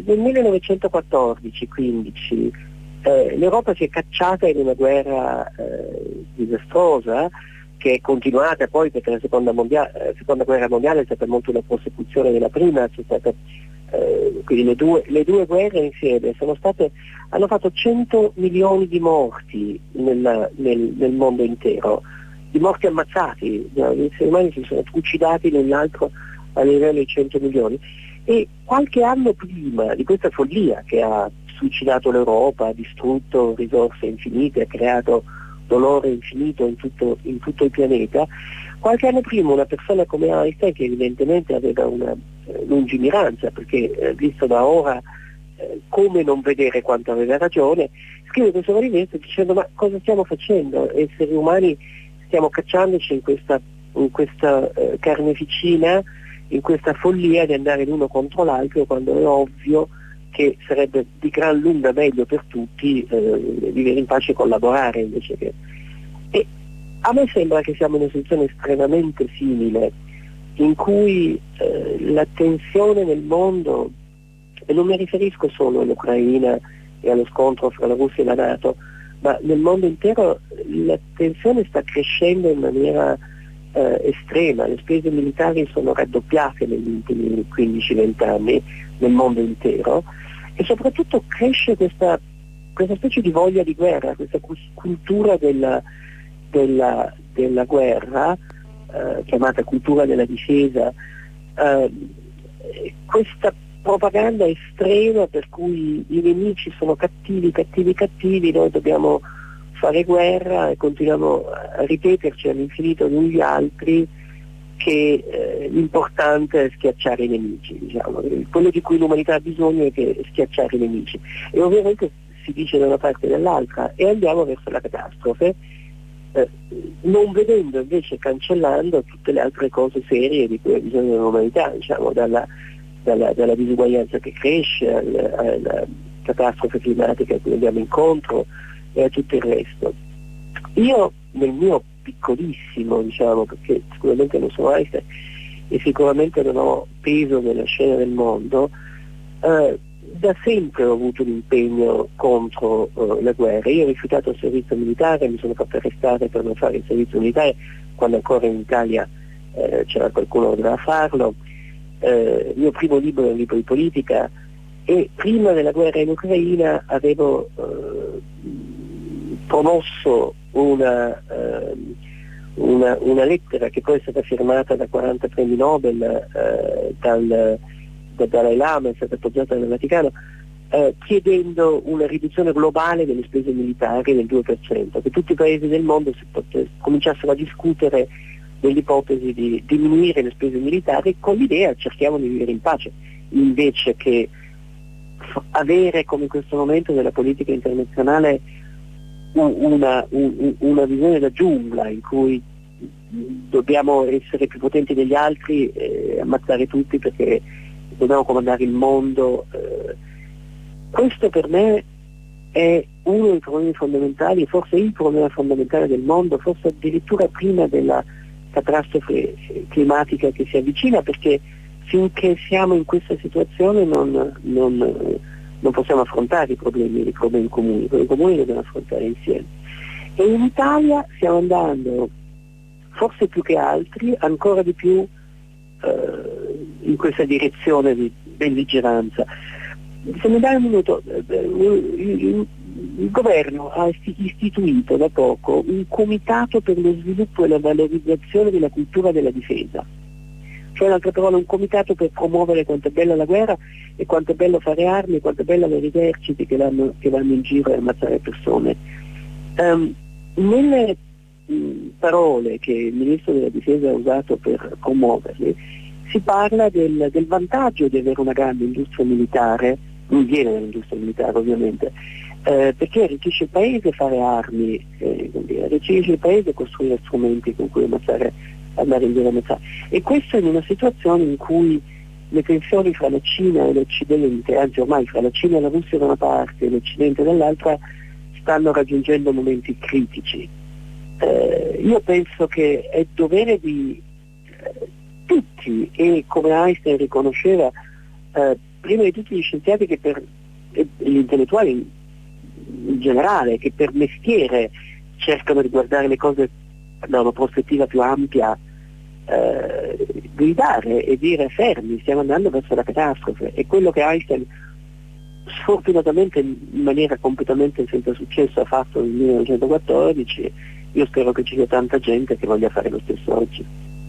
1914-15 l'Europa si è cacciata in una guerra disastrosa, che è continuata poi, perché la seconda guerra mondiale è stata molto una prosecuzione della prima. C'è stata, quindi le due guerre insieme hanno fatto 100 milioni di morti nel mondo intero, di morti ammazzati. Gli esseri umani si sono trucidati l'un l'altro a livello di 100 milioni. E qualche anno prima di questa follia che ha suicidato l'Europa, ha distrutto risorse infinite, ha creato dolore infinito in tutto il pianeta, qualche anno prima una persona come Einstein, che evidentemente aveva una lungimiranza, perché visto da ora come non vedere quanto aveva ragione, scrive questo manifesto dicendo: ma cosa stiamo facendo? Esseri umani stiamo cacciandoci in questa carneficina, in questa follia di andare l'uno contro l'altro, quando è ovvio che sarebbe di gran lunga meglio per tutti vivere in pace e collaborare invece che. E a me sembra che siamo in una situazione estremamente simile, in cui la tensione nel mondo, e non mi riferisco solo all'Ucraina e allo scontro fra la Russia e la NATO, ma nel mondo intero la tensione sta crescendo in maniera estrema. Le spese militari sono raddoppiate negli ultimi 15-20 anni nel mondo intero, e soprattutto cresce questa specie di voglia di guerra, questa cultura della guerra, chiamata cultura della difesa, questa propaganda estrema per cui i nemici sono cattivi, noi dobbiamo fare guerra e continuiamo a ripeterci all'infinito negli altri che l'importante è schiacciare i nemici, diciamo. Quello di cui l'umanità ha bisogno è schiacciare i nemici, e ovviamente si dice da una parte e dall'altra, e andiamo verso la catastrofe, non vedendo invece, cancellando tutte le altre cose serie di cui ha bisogno l'umanità, diciamo, dalla disuguaglianza che cresce alla catastrofe climatica a cui andiamo incontro e a tutto il resto. Io nel mio piccolissimo, diciamo, perché sicuramente non sono Einstein e sicuramente non ho peso nella scena del mondo, da sempre ho avuto un impegno contro la guerra. Io ho rifiutato il servizio militare, mi sono fatto arrestare per non fare il servizio militare quando ancora in Italia c'era qualcuno che doveva farlo. Il mio primo libro è un libro di politica, e prima della guerra in Ucraina avevo promosso una lettera che poi è stata firmata da 40 premi Nobel, dal Dalai Lama, è stata appoggiata dal Vaticano, chiedendo una riduzione globale delle spese militari del 2%, che tutti i paesi del mondo cominciassero a discutere dell'ipotesi di diminuire le spese militari con l'idea cerchiamo di vivere in pace, invece che avere, come in questo momento della politica internazionale, una visione da giungla in cui dobbiamo essere più potenti degli altri e ammazzare tutti perché dobbiamo comandare il mondo. Questo per me è uno dei problemi fondamentali, forse il problema fondamentale del mondo, forse addirittura prima della catastrofe climatica che si avvicina, perché finché siamo in questa situazione non possiamo affrontare i problemi comuni, quelli comuni dobbiamo affrontare insieme. E in Italia stiamo andando, forse più che altri, ancora di più in questa direzione di belligeranza. Se mi dai un minuto, il governo ha istituito da poco un comitato per lo sviluppo e la valorizzazione della cultura della difesa. Cioè, in altre parole, un comitato per promuovere quanto è bella la guerra e quanto è bello fare armi e quanto è bello avere eserciti che vanno in giro e ammazzare persone. Nelle parole che il ministro della difesa ha usato per promuoverli si parla del vantaggio di avere una grande industria militare, non viene dall'industria militare ovviamente, perché arricchisce il paese fare armi, arricchisce il paese costruire strumenti con cui andare in giro a ammazzare. E questo in una situazione in cui le tensioni fra la Cina e l'Occidente, anzi ormai fra la Cina e la Russia da una parte e l'Occidente dall'altra, stanno raggiungendo momenti critici. Io penso che è dovere di tutti, e come Einstein riconosceva, prima di tutti gli scienziati e gli intellettuali in generale, che per mestiere cercano di guardare le cose da una prospettiva più ampia, gridare e dire fermi, stiamo andando verso la catastrofe. E quello che Einstein sfortunatamente in maniera completamente senza successo ha fatto nel 1914, io spero che ci sia tanta gente che voglia fare lo stesso oggi.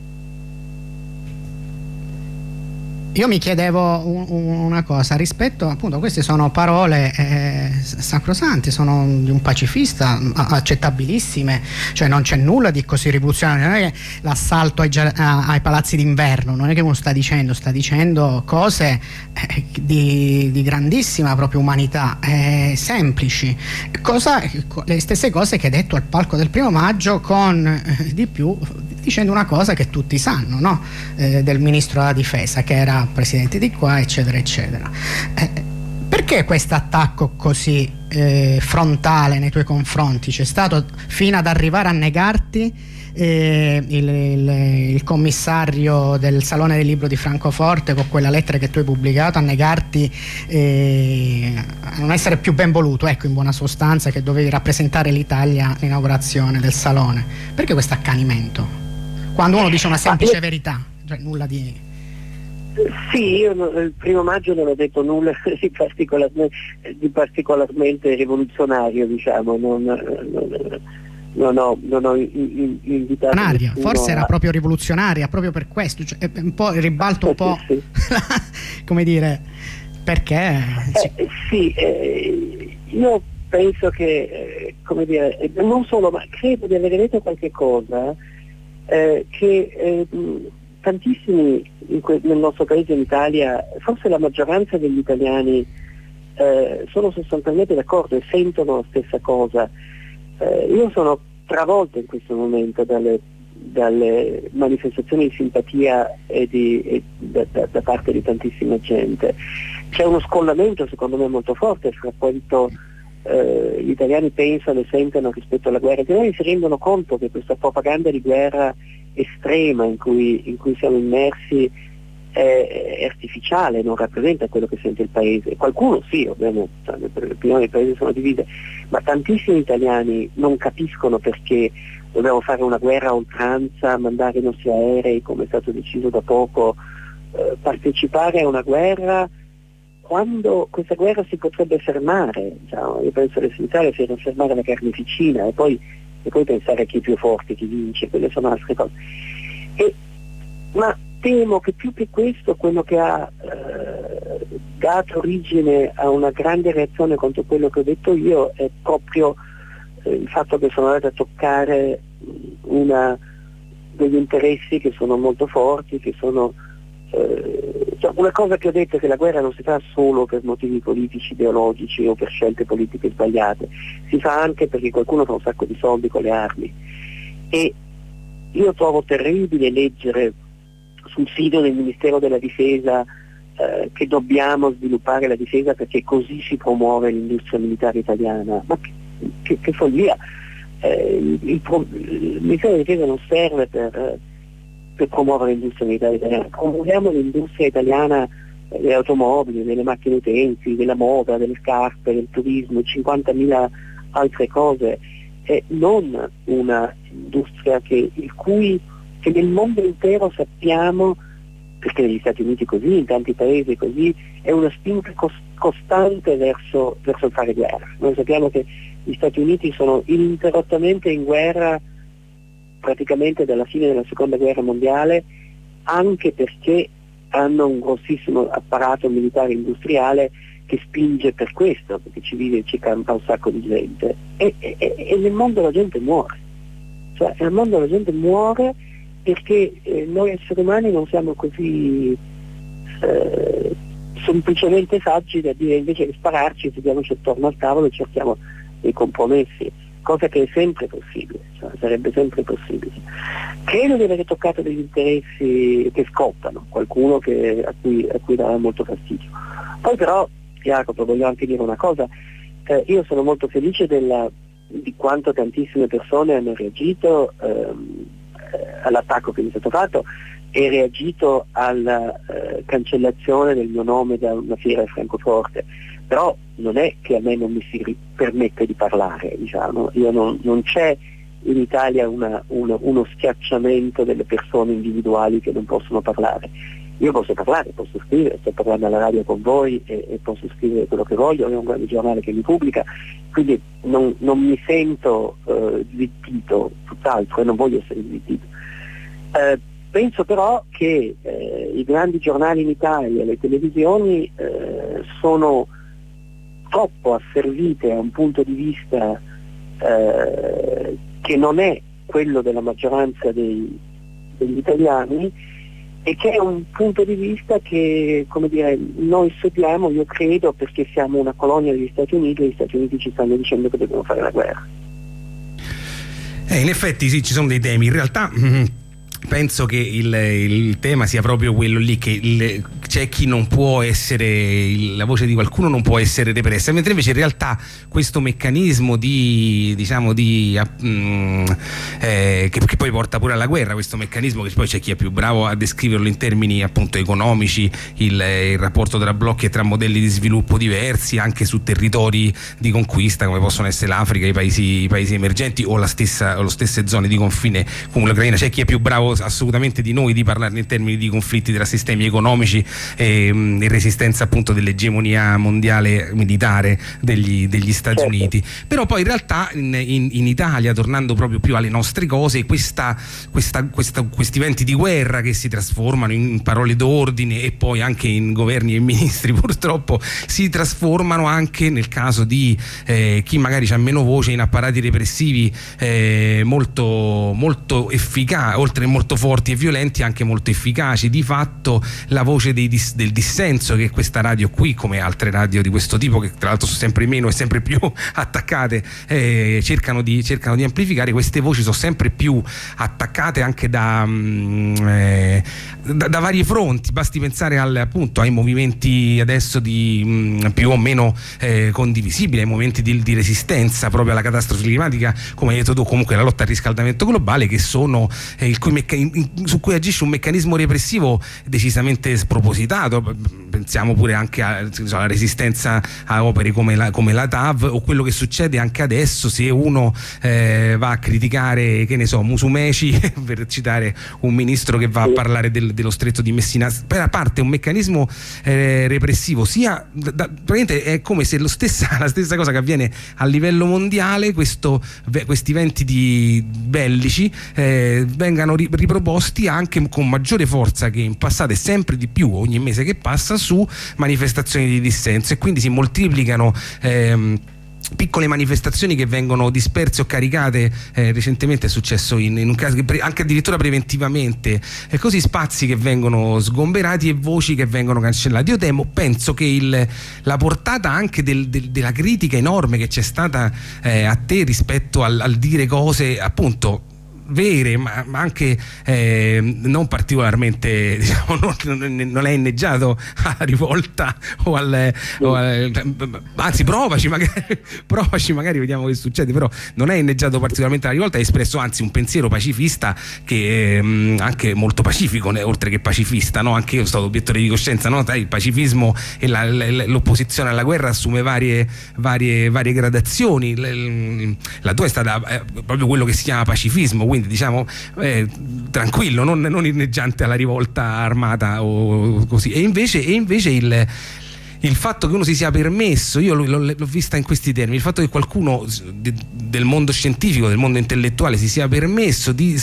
Io mi chiedevo una cosa rispetto, appunto, queste sono parole sacrosante, sono di un pacifista, accettabilissime, cioè non c'è nulla di così rivoluzionario, non è che l'assalto ai palazzi d'inverno, non è che uno sta dicendo cose di grandissima proprio umanità, semplici, le stesse cose che hai detto al palco del 1° maggio, con di più dicendo una cosa che tutti sanno, no? Del ministro della difesa, che era presidente di qua, eccetera eccetera. Perché questo attacco così frontale nei tuoi confronti? C'è stato fino ad arrivare a negarti il commissario del Salone del Libro di Francoforte, con quella lettera che tu hai pubblicato, a negarti a non essere più ben voluto, ecco, in buona sostanza, che dovevi rappresentare l'Italia all'inaugurazione del Salone. Perché questo accanimento? Quando uno dice una semplice verità, cioè nulla di... Sì, io il 1° maggio non ho detto nulla di particolarmente rivoluzionario, diciamo, non ho invitato nessuno. Forse era proprio rivoluzionaria, proprio per questo, cioè, un po' ribalto un po', sì. Come dire, perché? Io penso che, come dire, non solo, ma credo di aver detto qualche cosa che tantissimi nel nostro paese, in Italia, forse la maggioranza degli italiani sono sostanzialmente d'accordo e sentono la stessa cosa. Io sono travolto in questo momento dalle manifestazioni di simpatia da parte di tantissima gente. C'è uno scollamento secondo me molto forte fra quanto gli italiani pensano e sentono rispetto alla guerra. Gli italiani si rendono conto che questa propaganda di guerra estrema in cui siamo immersi è artificiale, non rappresenta quello che sente il paese. Qualcuno sì, ovviamente, le opinioni del paese sono divise, ma tantissimi italiani non capiscono perché dobbiamo fare una guerra a oltranza, mandare i nostri aerei come è stato deciso da poco, partecipare a una guerra quando questa guerra si potrebbe fermare. Diciamo, io penso l'essenziale sia non fermare la carneficina e poi pensare a chi è più forte, chi vince, quelle sono altre cose. Ma temo che più che questo quello che ha dato origine a una grande reazione contro quello che ho detto io è proprio il fatto che sono andati a toccare degli interessi che sono molto forti, che sono una cosa che ho detto è che la guerra non si fa solo per motivi politici, ideologici o per scelte politiche sbagliate, si fa anche perché qualcuno fa un sacco di soldi con le armi. E io trovo terribile leggere sul sito del Ministero della Difesa che dobbiamo sviluppare la difesa perché così si promuove l'industria militare italiana. Ma che follia! Il Ministero della Difesa non serve per promuovere l'industria militare italiana. Promuoviamo l'industria italiana delle automobili, delle macchine utenti, della moda, delle scarpe, del turismo, 50.000 altre cose, non una industria che nel mondo intero sappiamo, perché negli Stati Uniti così, in tanti paesi così, è una spinta costante verso il fare guerra. Noi sappiamo che gli Stati Uniti sono ininterrottamente in guerra praticamente dalla fine della seconda guerra mondiale, anche perché hanno un grossissimo apparato militare industriale che spinge per questo, perché ci campa un sacco di gente e nel mondo la gente muore, cioè nel mondo la gente muore perché noi esseri umani non siamo così semplicemente saggi da dire invece che spararci sediamoci attorno al tavolo e cerchiamo dei compromessi, cosa che è sempre possibile, cioè sarebbe sempre possibile. Credo di aver toccato degli interessi che scottano, qualcuno a cui dava molto fastidio. Poi però, Jacopo, voglio anche dire una cosa, io sono molto felice di quanto tantissime persone hanno reagito all'attacco che mi è stato fatto e reagito alla cancellazione del mio nome da una fiera a Francoforte. Però non è che a me non mi si permette di parlare, diciamo. Non c'è in Italia uno schiacciamento delle persone individuali che non possono parlare. Io posso parlare, posso scrivere, sto parlando alla radio con voi e posso scrivere quello che voglio, è un grande giornale che mi pubblica, quindi non mi sento zittito, tutt'altro, e non voglio essere zittito. Penso però che i grandi giornali in Italia, le televisioni sono troppo asservite a un punto di vista che non è quello della maggioranza degli italiani e che è un punto di vista che, come dire, noi seguiamo, io credo, perché siamo una colonia degli Stati Uniti e gli Stati Uniti ci stanno dicendo che dobbiamo fare la guerra. In effetti sì, ci sono dei temi, in realtà penso che il tema sia proprio quello lì, che c'è chi non può essere, la voce di qualcuno non può essere repressa, mentre invece in realtà questo meccanismo che poi porta pure alla guerra, questo meccanismo che poi c'è chi è più bravo a descriverlo in termini appunto economici, il rapporto tra blocchi e tra modelli di sviluppo diversi anche su territori di conquista come possono essere l'Africa, i paesi emergenti o le stesse zone di confine come l'Ucraina. C'è chi è più bravo assolutamente di noi di parlarne in termini di conflitti tra sistemi economici e resistenza appunto dell'egemonia mondiale militare degli Stati Uniti. Però poi in realtà in Italia, tornando proprio più alle nostre cose, questi venti di guerra che si trasformano in parole d'ordine e poi anche in governi e ministri purtroppo si trasformano anche, nel caso di chi magari ha meno voce, in apparati repressivi molto, molto efficaci, oltre molto forti e violenti, anche molto efficaci. Di fatto la voce del dissenso, che questa radio qui, come altre radio di questo tipo, che tra l'altro sono sempre meno e sempre più attaccate, cercano di amplificare, queste voci sono sempre più attaccate anche da varie fronti. Basti pensare appunto ai movimenti adesso più o meno condivisibili, ai movimenti di resistenza proprio alla catastrofe climatica, come hai detto tu, comunque la lotta al riscaldamento globale, che sono su cui agisce un meccanismo repressivo decisamente spropositato. Pensiamo pure anche alla resistenza a opere come la TAV, o quello che succede anche adesso se uno va a criticare, che ne so, Musumeci per citare un ministro che va a parlare dello stretto di Messina. Per parte un meccanismo repressivo, sia praticamente è come se la stessa cosa che avviene a livello mondiale, questi venti bellici vengano riproposti anche con maggiore forza che in passato, e sempre di più ogni mese che passa, su manifestazioni di dissenso, e quindi si moltiplicano piccole manifestazioni che vengono disperse o caricate. Recentemente è successo in un caso anche addirittura preventivamente, così spazi che vengono sgomberati e voci che vengono cancellate. Io penso che la portata anche della critica enorme che c'è stata a te rispetto al dire cose appunto vere, ma anche non particolarmente, diciamo, non è inneggiato alla rivolta anzi provaci magari vediamo che succede, però non è inneggiato particolarmente alla rivolta. Hai espresso anzi un pensiero pacifista che è anche molto pacifico, oltre che pacifista, no? Anche io sono stato obiettore di coscienza, no? Il pacifismo e l'opposizione alla guerra assume varie gradazioni. La tua è stata proprio quello che si chiama pacifismo, quindi diciamo tranquillo, non inneggiante alla rivolta armata o così. E invece il fatto che uno si sia permesso, io l'ho vista in questi termini, il fatto che qualcuno del mondo scientifico, del mondo intellettuale, si sia permesso di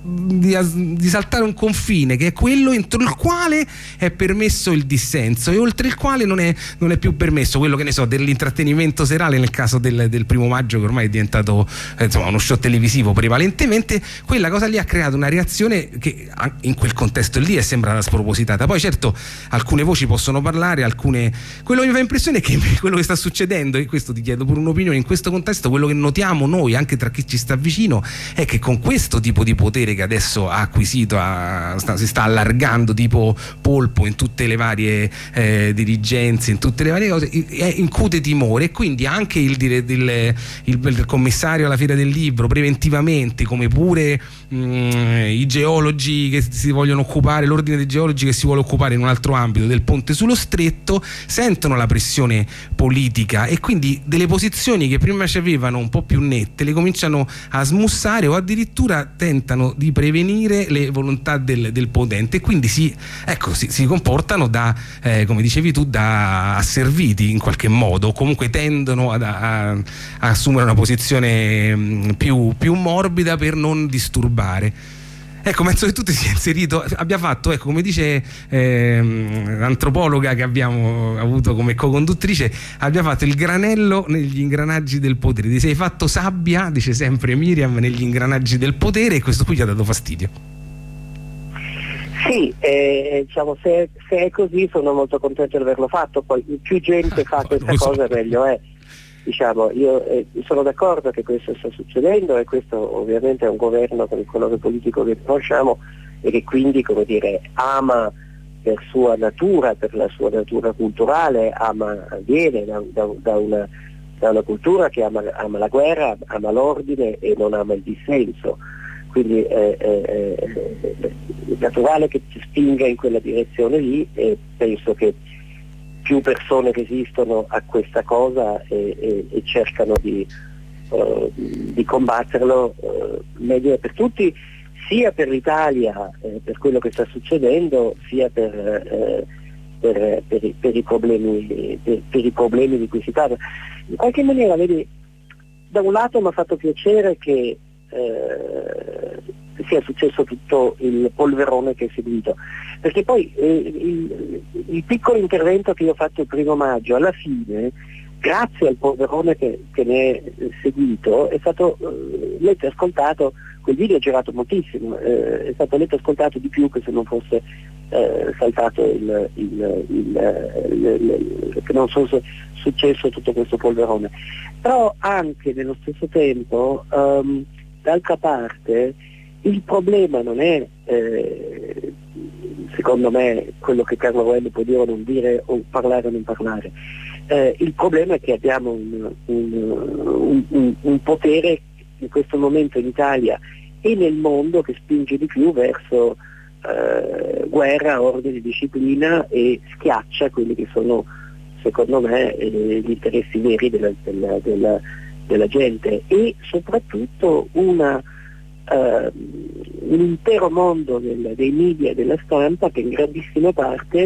saltare un confine che è quello entro il quale è permesso il dissenso e oltre il quale non è più permesso quello, che ne so, dell'intrattenimento serale, nel caso del primo maggio, che ormai è diventato uno show televisivo prevalentemente. Quella cosa lì ha creato una reazione che in quel contesto lì è sembrata spropositata. Poi certo alcune voci possono parlare, quello che mi fa impressione è che quello che sta succedendo, e questo ti chiedo pure un'opinione in questo contesto, quello che notiamo noi anche tra chi ci sta vicino, è che con questo tipo di potere che adesso ha acquisito, si sta allargando tipo polpo in tutte le varie dirigenze, in tutte le varie cose, incute timore. E quindi anche il commissario alla Fiera del Libro preventivamente, come pure i geologi che si vogliono occupare, l'ordine dei geologi che si vuole occupare in un altro ambito del ponte sullo stretto, sentono la pressione politica, e quindi delle posizioni che prima ci avevano un po' più nette le cominciano a smussare, o addirittura tentano di prevenire le volontà del potente, e quindi si comportano da come dicevi tu, da asserviti in qualche modo, o comunque tendono a assumere una posizione più morbida per non disturbare. Ecco, penso che tu ti sia inserito, abbia fatto, ecco, come dice l'antropologa che abbiamo avuto come co-conduttrice, abbia fatto il granello negli ingranaggi del potere. Ti sei fatto sabbia, dice sempre Miriam, negli ingranaggi del potere, e questo qui gli ha dato fastidio. Sì, diciamo, se è così sono molto contento di averlo fatto. Poi più gente fa questa cosa meglio è. Diciamo, io sono d'accordo che questo sta succedendo, e questo ovviamente è un governo con il colore politico che conosciamo e che quindi, come dire, ama per sua natura, per la sua natura culturale, viene da una cultura che ama la guerra, ama l'ordine e non ama il dissenso. Quindi è naturale che ci spinga in quella direzione lì, e penso che più persone resistono a questa cosa e cercano di combatterlo, meglio è per tutti, sia per l'Italia, per quello che sta succedendo, sia per i problemi di cui si parla. In qualche maniera, vedi, da un lato mi ha fatto piacere che sia successo tutto il polverone che è seguito, perché poi il piccolo intervento che io ho fatto il 1° maggio, alla fine, grazie al polverone che ne è seguito, è stato letto e ascoltato. Quel video è girato moltissimo, è stato letto e ascoltato di più che se non fosse saltato che non fosse successo tutto questo polverone. Però anche nello stesso tempo, d'altra parte, il problema non è secondo me quello che Carlo Roelli può dire o non dire, o parlare o non parlare. Il problema è che abbiamo un potere in questo momento in Italia e nel mondo che spinge di più verso guerra, ordine, disciplina, e schiaccia quelli che sono, secondo me, gli interessi veri della gente, e soprattutto un intero mondo dei media e della stampa che in grandissima parte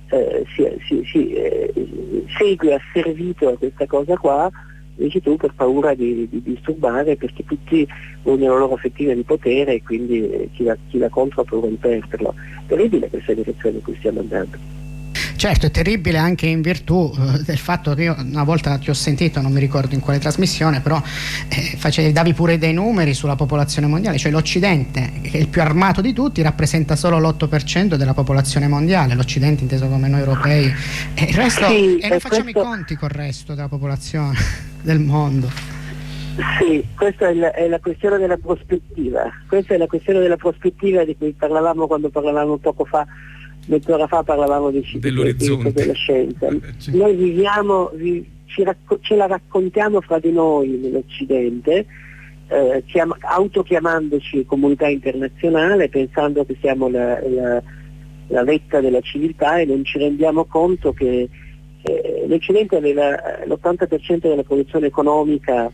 segue asservito a questa cosa qua, dici tu, per paura di disturbare, perché tutti vogliono la loro fettina di potere, e quindi chi va contro ha paura di perderlo. Terribile questa direzione in cui stiamo andando. Certo, è terribile anche in virtù del fatto che io una volta ti ho sentito, non mi ricordo in quale trasmissione, però davi pure dei numeri sulla popolazione mondiale, cioè l'Occidente, che è il più armato di tutti, rappresenta solo l'8% della popolazione mondiale, l'Occidente inteso come noi europei, e il resto, sì, e non facciamo i conti col resto della popolazione del mondo. Sì, questa è la questione della prospettiva, questa è la questione della prospettiva di cui parlavamo quando parlavamo poco fa. Mezz'ora fa parlavamo dell'orizzonte della scienza. Noi viviamo, ce la raccontiamo fra di noi nell'Occidente, autochiamandoci comunità internazionale, pensando che siamo la vetta della civiltà, e non ci rendiamo conto che l'Occidente aveva l'80% della produzione economica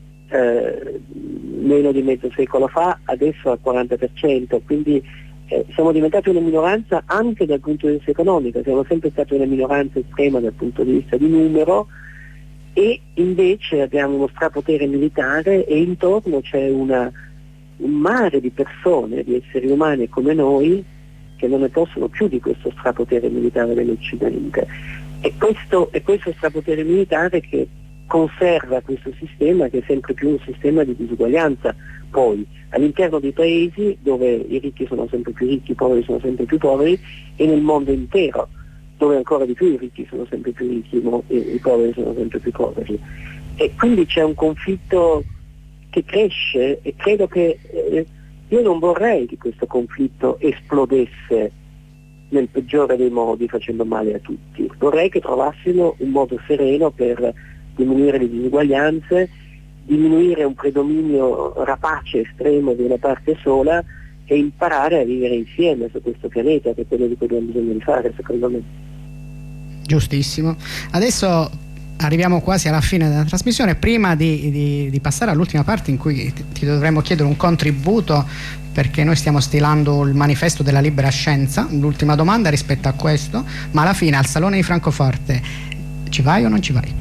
meno di mezzo secolo fa, adesso al 40%, quindi siamo diventati una minoranza anche dal punto di vista economico, siamo sempre stati una minoranza estrema dal punto di vista di numero, e invece abbiamo uno strapotere militare, e intorno c'è un mare di persone, di esseri umani come noi, che non ne possono più di questo strapotere militare dell'Occidente. E questo strapotere militare che conserva questo sistema, che è sempre più un sistema di disuguaglianza, poi all'interno dei paesi dove i ricchi sono sempre più ricchi, i poveri sono sempre più poveri, e nel mondo intero dove ancora di più i ricchi sono sempre più ricchi e i poveri sono sempre più poveri. E quindi c'è un conflitto che cresce, e credo che io non vorrei che questo conflitto esplodesse nel peggiore dei modi, facendo male a tutti. Vorrei che trovassimo un modo sereno per diminuire le disuguaglianze, diminuire un predominio rapace estremo di una parte sola, e imparare a vivere insieme su questo pianeta, che è quello di cui abbiamo bisogno di fare, secondo me. Giustissimo. Adesso arriviamo quasi alla fine della trasmissione. Prima di passare all'ultima parte in cui ti dovremmo chiedere un contributo, perché noi stiamo stilando il manifesto della libera scienza, l'ultima domanda rispetto a questo: ma alla fine al Salone di Francoforte ci vai o non ci vai?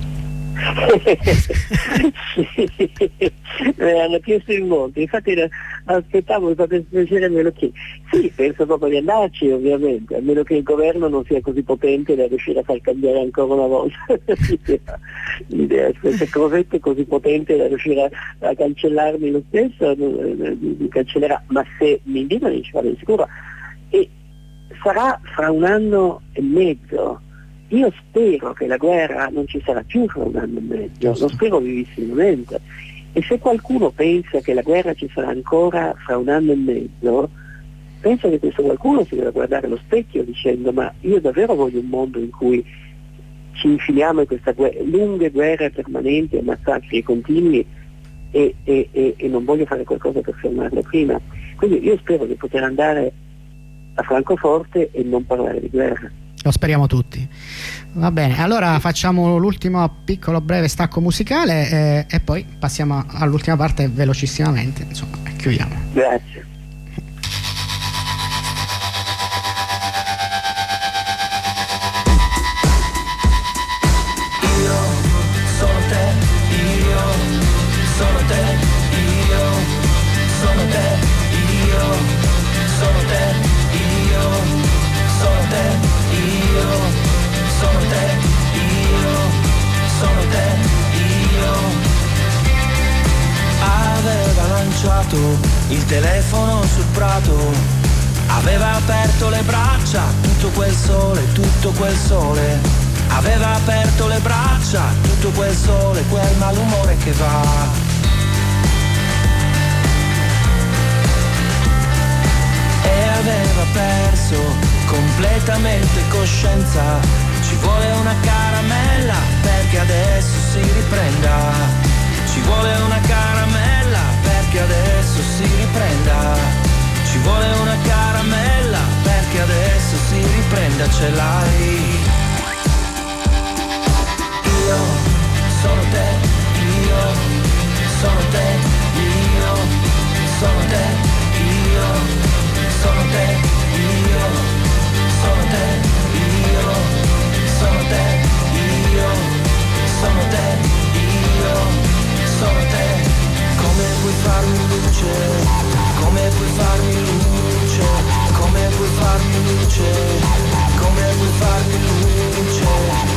Me hanno chiesto in molti, infatti aspettavo, mi fate piacere, me lo chiedo. Sì, penso proprio di andarci, ovviamente, a meno che il governo non sia così potente da riuscire a far cambiare ancora una volta l'idea, queste cosette così potente da riuscire a cancellarmi lo stesso, mi cancellerà, ma se mi invitano ci vado di sicuro, e sarà fra 1 anno e mezzo. Io spero che la guerra non ci sarà più fra 1 anno e mezzo, lo spero vivissimamente, e se qualcuno pensa che la guerra ci sarà ancora fra 1 anno e mezzo, penso che questo qualcuno si deve guardare allo specchio dicendo: ma io davvero voglio un mondo in cui ci infiliamo in queste lunghe guerre permanenti e massacri continui e non voglio fare qualcosa per fermarle prima. Quindi io spero di poter andare a Francoforte e non parlare di guerra. Lo speriamo tutti. Va bene, allora facciamo l'ultimo piccolo breve stacco musicale e poi passiamo all'ultima parte velocissimamente, insomma, e chiudiamo. Grazie. Il telefono sul prato, aveva aperto le braccia, tutto quel sole, aveva aperto le braccia, tutto quel sole, quel malumore che va. E aveva perso completamente coscienza, ci vuole una caramella perché adesso si riprenda. Ci vuole una caramella perché adesso si riprenda. Ci vuole una caramella perché adesso si riprenda, ce l'hai. Io sono te, io sono te, io sono te, io sono te, io sono te, io sono te, io sono te, io sono te. Come puoi farmi luce, come puoi farmi luce, come puoi farmi luce, come puoi farmi luce.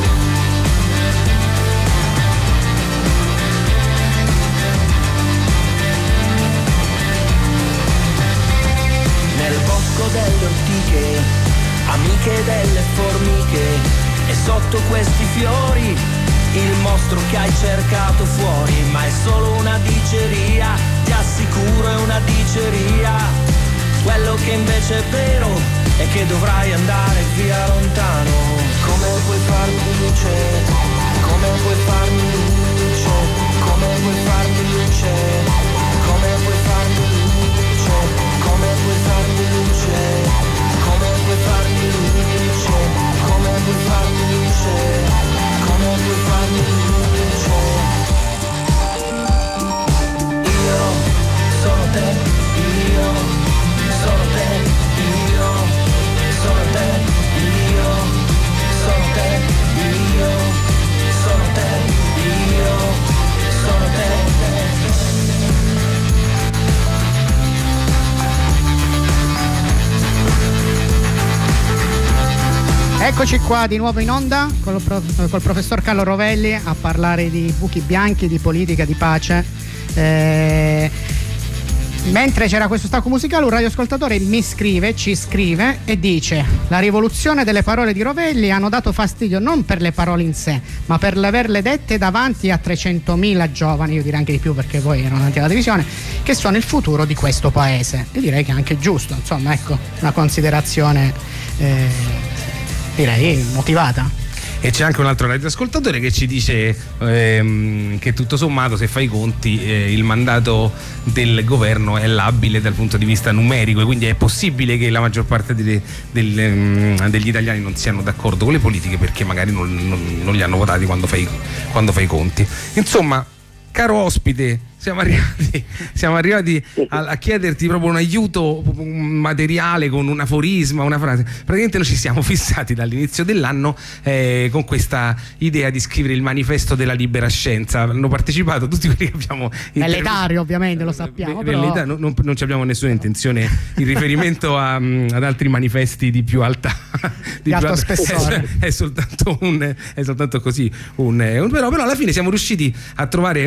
Nel bosco delle ortiche, amiche delle formiche, e sotto questi fiori il mostro che hai cercato fuori, ma è solo una diceria, ti assicuro è una diceria. Quello che invece è vero è che dovrai andare via lontano. Come puoi farmi luce, come puoi farmi luce, come puoi farmi luce, come puoi farmi luce, come puoi farmi luce, come puoi farmi luce, come puoi farmi luce, come puoi farmi luce. Io sono te, io sono te, io sono te, io sono te, io sono te, io sono te. Eccoci qua di nuovo in onda col professor Carlo Rovelli a parlare di buchi bianchi, di politica, di pace. Mentre c'era questo stacco musicale, un radioascoltatore ci scrive e dice: la rivoluzione delle parole di Rovelli hanno dato fastidio non per le parole in sé, ma per averle dette davanti a 300.000 giovani, io direi anche di più perché poi erano davanti alla televisione, che sono il futuro di questo paese. E direi che è anche giusto, insomma, ecco, una considerazione direi motivata. E c'è anche un altro radioascoltatore che ci dice che tutto sommato, se fai i conti, il mandato del governo è labile dal punto di vista numerico, e quindi è possibile che la maggior parte degli italiani non siano d'accordo con le politiche perché magari non li hanno votati quando fai i conti. Insomma, caro ospite, siamo arrivati a chiederti proprio un aiuto materiale con un aforisma, una frase. Praticamente noi ci siamo fissati dall'inizio dell'anno con questa idea di scrivere il manifesto della libera scienza. Hanno partecipato tutti quelli che abbiamo nell'etario, ovviamente, lo sappiamo, però non ci abbiamo nessuna intenzione in riferimento ad altri manifesti di più alta di alto spessore. È soltanto così però alla fine siamo riusciti a trovare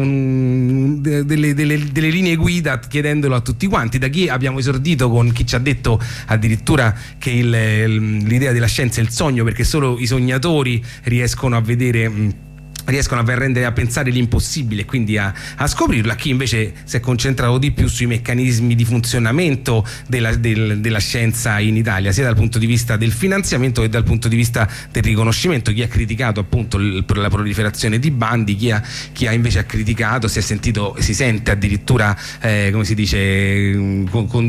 delle linee guida, chiedendolo a tutti quanti. Da chi abbiamo esordito con chi ci ha detto addirittura che l'idea della scienza è il sogno, perché solo i sognatori riescono a vedere riescono a pensare l'impossibile e quindi a scoprirlo, a chi invece si è concentrato di più sui meccanismi di funzionamento della scienza in Italia, sia dal punto di vista del finanziamento che dal punto di vista del riconoscimento. Chi ha criticato appunto la proliferazione di bandi, chi ha invece criticato, si sente addirittura come si dice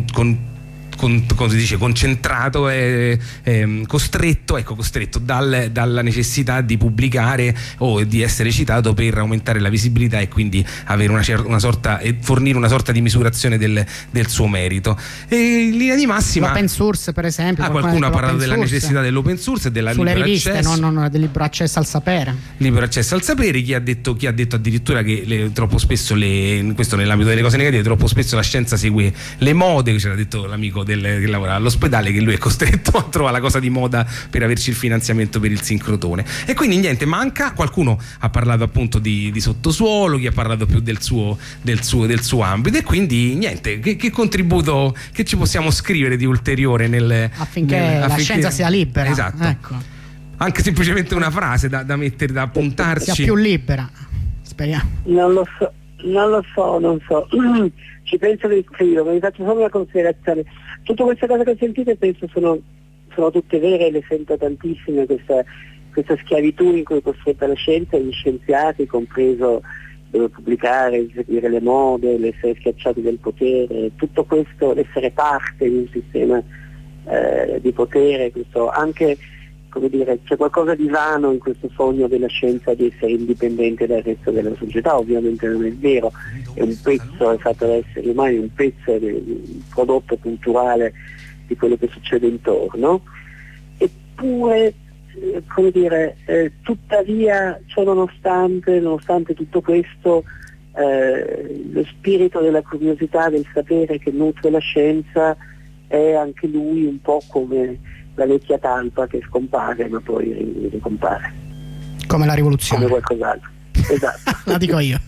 concentrato e costretto dalla necessità di pubblicare o di essere citato per aumentare la visibilità e quindi avere una sorta e fornire una sorta di misurazione del suo merito. E in linea di massima l'open source, per esempio, qualcuno ha parlato della necessità dell'open source e della sulle libero riviste, accesso, non del libero accesso al sapere. Libero accesso al sapere. Chi ha detto addirittura che troppo spesso questo nell'ambito delle cose negative, troppo spesso la scienza segue le mode, che c'era detto l'amico che lavora all'ospedale, che lui è costretto a trovare la cosa di moda per averci il finanziamento per il sincrotone. E quindi niente, manca. Qualcuno ha parlato appunto di sottosuolo, chi ha parlato più del suo ambito, e quindi niente, che contributo che ci possiamo scrivere di ulteriore affinché la scienza sia libera. Esatto. Ecco. Anche semplicemente una frase da mettere, da appuntarci. Sia più libera, speriamo. Non lo so. Ci penso di scrivere, ma vi faccio solo una considerazione. Tutte queste cose che ho sentito penso sono tutte vere, le sento tantissime, questa schiavitù in cui è costretta la scienza e gli scienziati, compreso dove pubblicare, seguire le mode, l'essere schiacciati del potere, tutto questo, l'essere parte di un sistema di potere, questo anche, come dire, c'è qualcosa di vano in questo sogno della scienza di essere indipendente dal resto della società. Ovviamente non è vero, è un pezzo, è fatto da esseri umani, un pezzo di prodotto culturale di quello che succede intorno. Eppure, come dire, tuttavia, nonostante tutto questo, lo spirito della curiosità, del sapere che nutre la scienza è anche lui un po' come la vecchia talpa che scompare ma poi ricompare. Come la rivoluzione. Come qualcos'altro. Esatto. La dico io.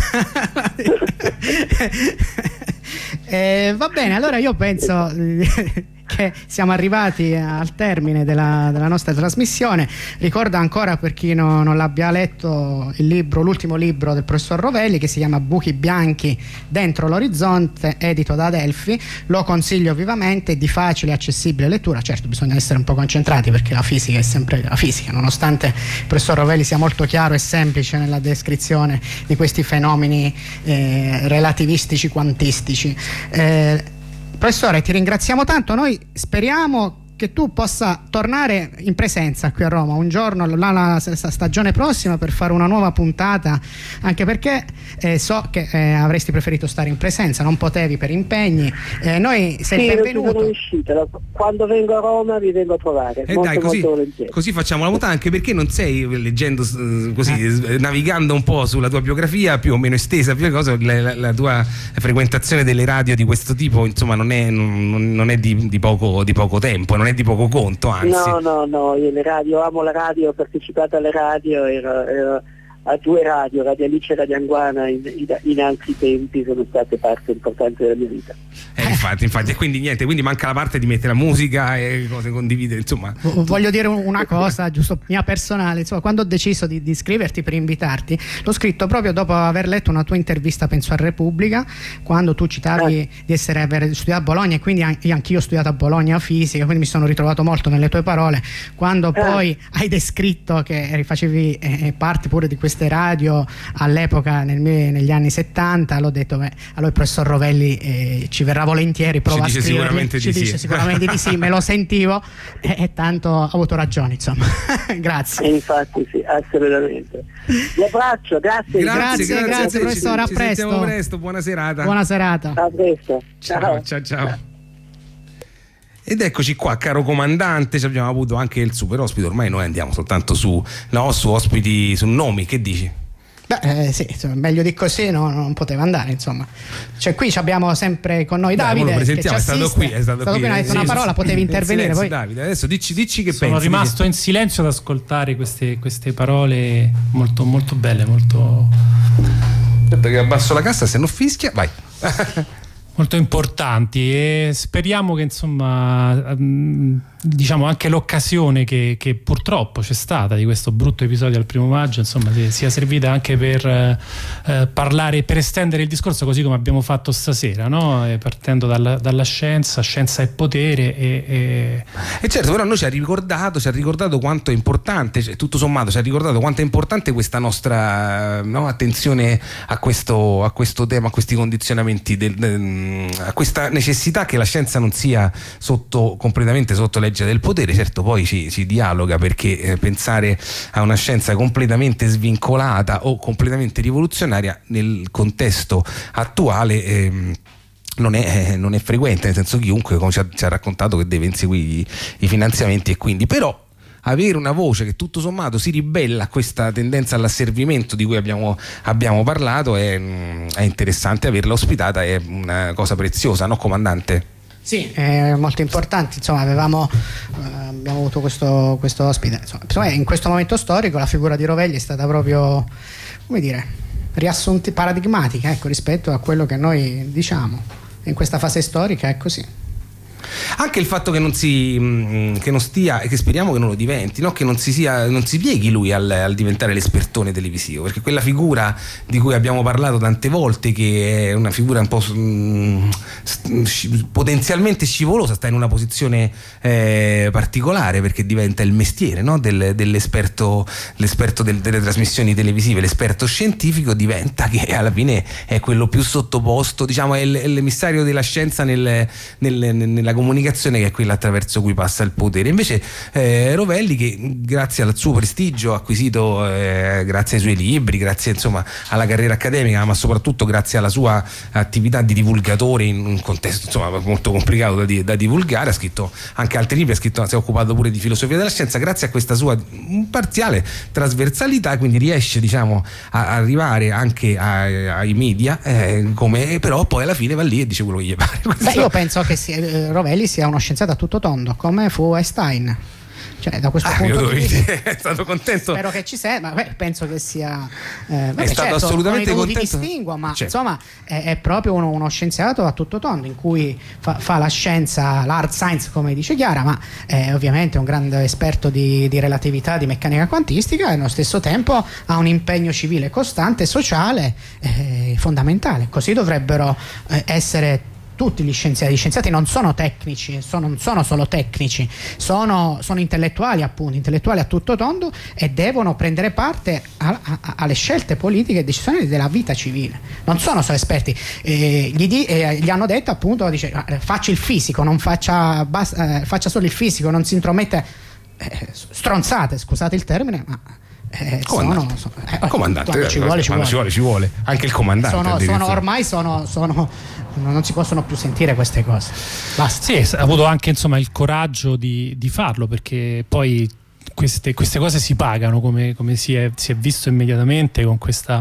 Va bene, allora io penso che siamo arrivati al termine della nostra trasmissione. Ricordo ancora, per chi non l'abbia letto, l'ultimo libro del professor Rovelli, che si chiama Buchi bianchi dentro l'orizzonte, edito da Adelphi. Lo consiglio vivamente, è di facile e accessibile lettura. Certo, bisogna essere un po' concentrati, perché la fisica è sempre la fisica, nonostante il professor Rovelli sia molto chiaro e semplice nella descrizione di questi fenomeni relativistici quantistici. Professore, ti ringraziamo tanto. Noi speriamo che tu possa tornare in presenza qui a Roma un giorno, la stagione prossima, per fare una nuova puntata, anche perché so che avresti preferito stare in presenza, non potevi per impegni. Noi sei benvenuto. Quando vengo a Roma vi vengo a trovare. Molto volentieri. Così facciamo la puntata, anche perché non sei, leggendo così, navigando un po' sulla tua biografia più o meno estesa, la tua frequentazione delle radio di questo tipo, insomma, non è di poco tempo, non è di poco conto, anzi. No, io le radio, amo la radio, ho partecipato alle radio, ero a 2 radio, Radio Alice e Radio Anguana, in altri tempi sono state parte importante della mia vita. Infatti, e quindi niente, quindi manca la parte di mettere la musica e cose condividere, insomma. Voglio dire una cosa, giusto mia personale, insomma, quando ho deciso di scriverti per invitarti, l'ho scritto proprio dopo aver letto una tua intervista, penso a Repubblica, quando tu citavi di aver studiato a Bologna, e quindi anch'io ho studiato a Bologna fisica, quindi mi sono ritrovato molto nelle tue parole, quando poi hai descritto che facevi parte pure di queste radio all'epoca negli anni 70, l'ho detto, allora il professor Rovelli ci verrà volentieri, prova a scrivermi, ci dice sicuramente di sì, me lo sentivo e tanto ho avuto ragione, insomma. Grazie. Infatti sì, assolutamente. Vi abbraccio, grazie professore, a presto. Sentiamo presto, buona serata. A presto. Ciao. Ed eccoci qua, caro comandante, ci abbiamo avuto anche il super ospite. Ormai noi andiamo soltanto su ospiti, su nomi, che dici? Beh, sì, meglio di così non poteva andare, insomma. Cioè, qui abbiamo sempre con noi Davide, che ci assiste. È stato qui, ha detto una parola, potevi intervenire. Poi Davide, adesso dici che sono pensi. Sono rimasto in silenzio ad ascoltare queste parole molto, molto belle, molto. Aspetta che abbasso la cassa, se non fischia, vai. molto importanti, e speriamo che insomma diciamo anche l'occasione che purtroppo c'è stata di questo brutto episodio al 1 maggio insomma sia servita anche per parlare, per estendere il discorso, così come abbiamo fatto stasera, no? Partendo dalla scienza e potere e certo, però noi ci ha ricordato quanto è importante, cioè, tutto sommato ci ha ricordato quanto è importante questa nostra, no, attenzione a questo tema, a questi condizionamenti a questa necessità che la scienza non sia completamente sotto legge del potere. Certo, poi ci dialoga, perché pensare a una scienza completamente svincolata o completamente rivoluzionaria nel contesto attuale non è frequente, nel senso, chiunque ci ha raccontato che deve inseguire i finanziamenti, e quindi però avere una voce che tutto sommato si ribella a questa tendenza all'asservimento di cui abbiamo parlato è interessante. Averla ospitata è una cosa preziosa, no, comandante? Sì, è molto importante. Insomma, abbiamo avuto questo ospite. Insomma, in questo momento storico la figura di Rovelli è stata proprio, come dire, paradigmatica, ecco, rispetto a quello che noi diciamo. In questa fase storica è così. Anche il fatto che non stia, e che speriamo che non lo diventi, no? Che non si pieghi lui al diventare l'espertone televisivo, perché quella figura di cui abbiamo parlato tante volte, che è una figura un po' potenzialmente scivolosa, sta in una posizione particolare, perché diventa il mestiere, no? L'esperto delle trasmissioni televisive, l'esperto scientifico diventa, che alla fine è quello più sottoposto, diciamo, è l'emissario della scienza nella comunicazione, che è quella attraverso cui passa il potere. Invece Rovelli, che grazie al suo prestigio acquisito grazie ai suoi libri, grazie insomma alla carriera accademica, ma soprattutto grazie alla sua attività di divulgatore in un contesto insomma molto complicato da divulgare, ha scritto anche altri libri, si è occupato pure di filosofia della scienza. Grazie a questa sua parziale trasversalità, quindi riesce, diciamo, a arrivare anche ai media, come però poi alla fine va lì e dice quello che gli pare. Io penso che Rovelli sia uno scienziato a tutto tondo, come fu Einstein. Cioè, da questo punto di vista è stato contento. Spero che ci sia, ma penso che sia è stato assolutamente contento. Distinguo, ma insomma è proprio uno scienziato a tutto tondo, in cui fa la scienza, l'hard science, come dice Chiara, ma è ovviamente un grande esperto di relatività, di meccanica quantistica, e allo stesso tempo ha un impegno civile costante e sociale fondamentale. Così dovrebbero essere tutti gli scienziati. Gli scienziati non sono tecnici, non sono solo tecnici, sono intellettuali, appunto, intellettuali a tutto tondo, e devono prendere parte alle scelte politiche e decisioni della vita civile. Non sono solo esperti. Gli hanno detto, appunto, faccia il fisico, non faccia solo il fisico, non si intromette stronzate, scusate il termine, ma comandante, ci vuole anche il comandante. Ormai non si possono più sentire queste cose. Basta. Sì, ha avuto anche insomma il coraggio di farlo, perché poi queste cose si pagano, come si è visto immediatamente con questo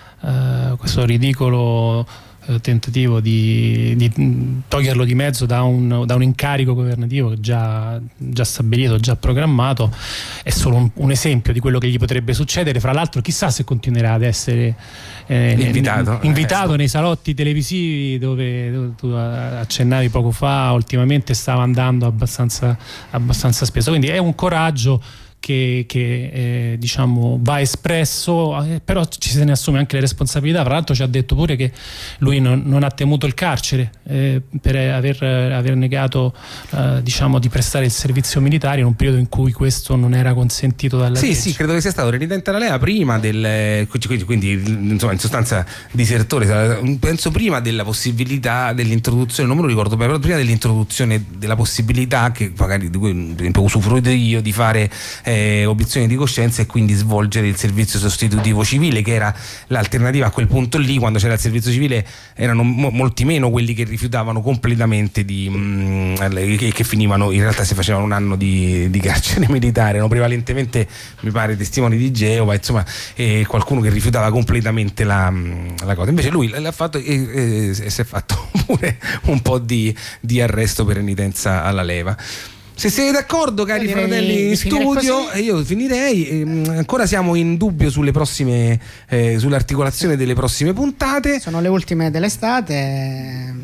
ridicolo tentativo di toglierlo di mezzo da un incarico governativo già stabilito, già programmato. È solo un esempio di quello che gli potrebbe succedere. Fra l'altro, chissà se continuerà ad essere invitato nei salotti televisivi dove tu accennavi poco fa. Ultimamente stava andando abbastanza spesso, quindi è un coraggio che diciamo va espresso, però ci se ne assume anche le responsabilità. Tra l'altro ci ha detto pure che lui non ha temuto il carcere per aver negato diciamo di prestare il servizio militare in un periodo in cui questo non era consentito dalla legge. Sì, credo che sia stato renitente alla leva prima quindi insomma in sostanza disertore, penso prima della possibilità dell'introduzione, non me lo ricordo bene, però prima dell'introduzione della possibilità, che magari di cui per esempio usufruito io, di fare obiezione di coscienza e quindi svolgere il servizio sostitutivo civile, che era l'alternativa a quel punto lì. Quando c'era il servizio civile erano molti meno quelli che rifiutavano completamente che finivano, in realtà si facevano un anno di carcere militare, erano prevalentemente, mi pare, testimoni di Geova, insomma, qualcuno che rifiutava completamente la cosa. Invece lui l'ha fatto e si è fatto pure un po' di arresto per renitenza alla leva. Se siete d'accordo, cari fratelli in studio, io finirei. Ancora siamo in dubbio sulle prossime sull'articolazione delle prossime puntate. Sono le ultime dell'estate.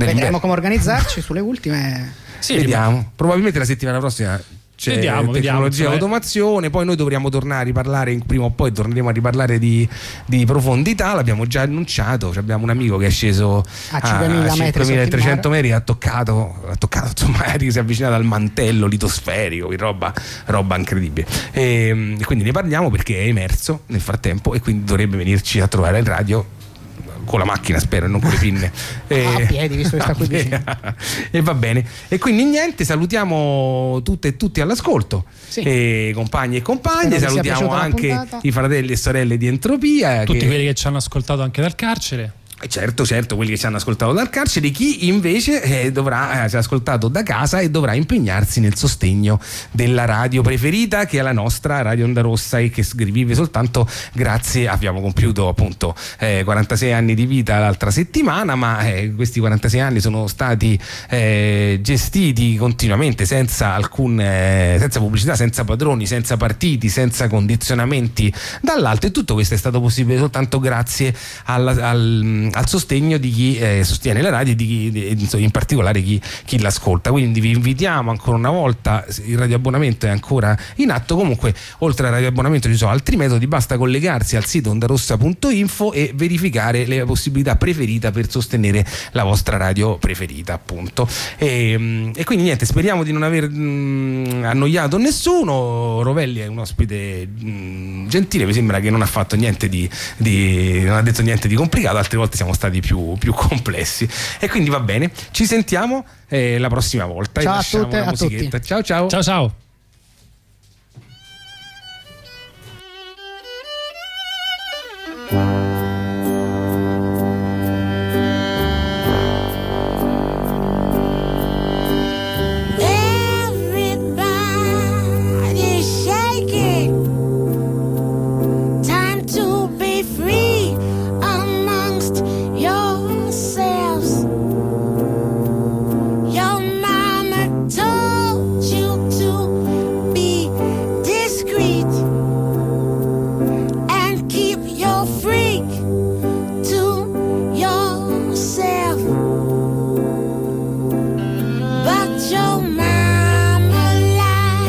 vedremo come organizzarci sulle ultime. Sì, vediamo. Probabilmente la settimana prossima c'è tecnologia e automazione, poi noi dovremo tornare a riparlare, prima o poi torneremo a riparlare di profondità, l'abbiamo già annunciato, abbiamo un amico che è sceso a 5.300 metri, ha toccato insomma, si è avvicinato al mantello litosferico, roba incredibile, e quindi ne parliamo perché è emerso nel frattempo e quindi dovrebbe venirci a trovare in radio con la macchina, spero, e non con le pinne a piedi, visto che sta qui vicino. E va bene, e quindi niente, salutiamo tutte e tutti all'ascolto, sì. Compagni e compagne, salutiamo anche i fratelli e sorelle di Entropia, tutti quelli che ci hanno ascoltato anche dal carcere. Certo, quelli che ci hanno ascoltato dal carcere, chi invece ci ha ascoltato da casa e dovrà impegnarsi nel sostegno della radio preferita, che è la nostra Radio Onda Rossa, e che vive soltanto grazie, abbiamo compiuto appunto 46 anni di vita l'altra settimana, ma questi 46 anni sono stati gestiti continuamente senza pubblicità, senza padroni, senza partiti, senza condizionamenti dall'alto, e tutto questo è stato possibile soltanto grazie al sostegno di chi sostiene la radio e in particolare chi l'ascolta. Quindi vi invitiamo ancora una volta, il radioabbonamento è ancora in atto, comunque oltre al radioabbonamento ci sono altri metodi, basta collegarsi al sito ondarossa.info e verificare le possibilità preferite per sostenere la vostra radio preferita, appunto, e quindi niente, speriamo di non aver annoiato nessuno. Rovelli è un ospite gentile, mi sembra che non ha fatto niente non ha detto niente di complicato, altre volte siamo stati più complessi, e quindi va bene, ci sentiamo la prossima volta. Ciao e a tutte e a tutti. Ciao. Ciao.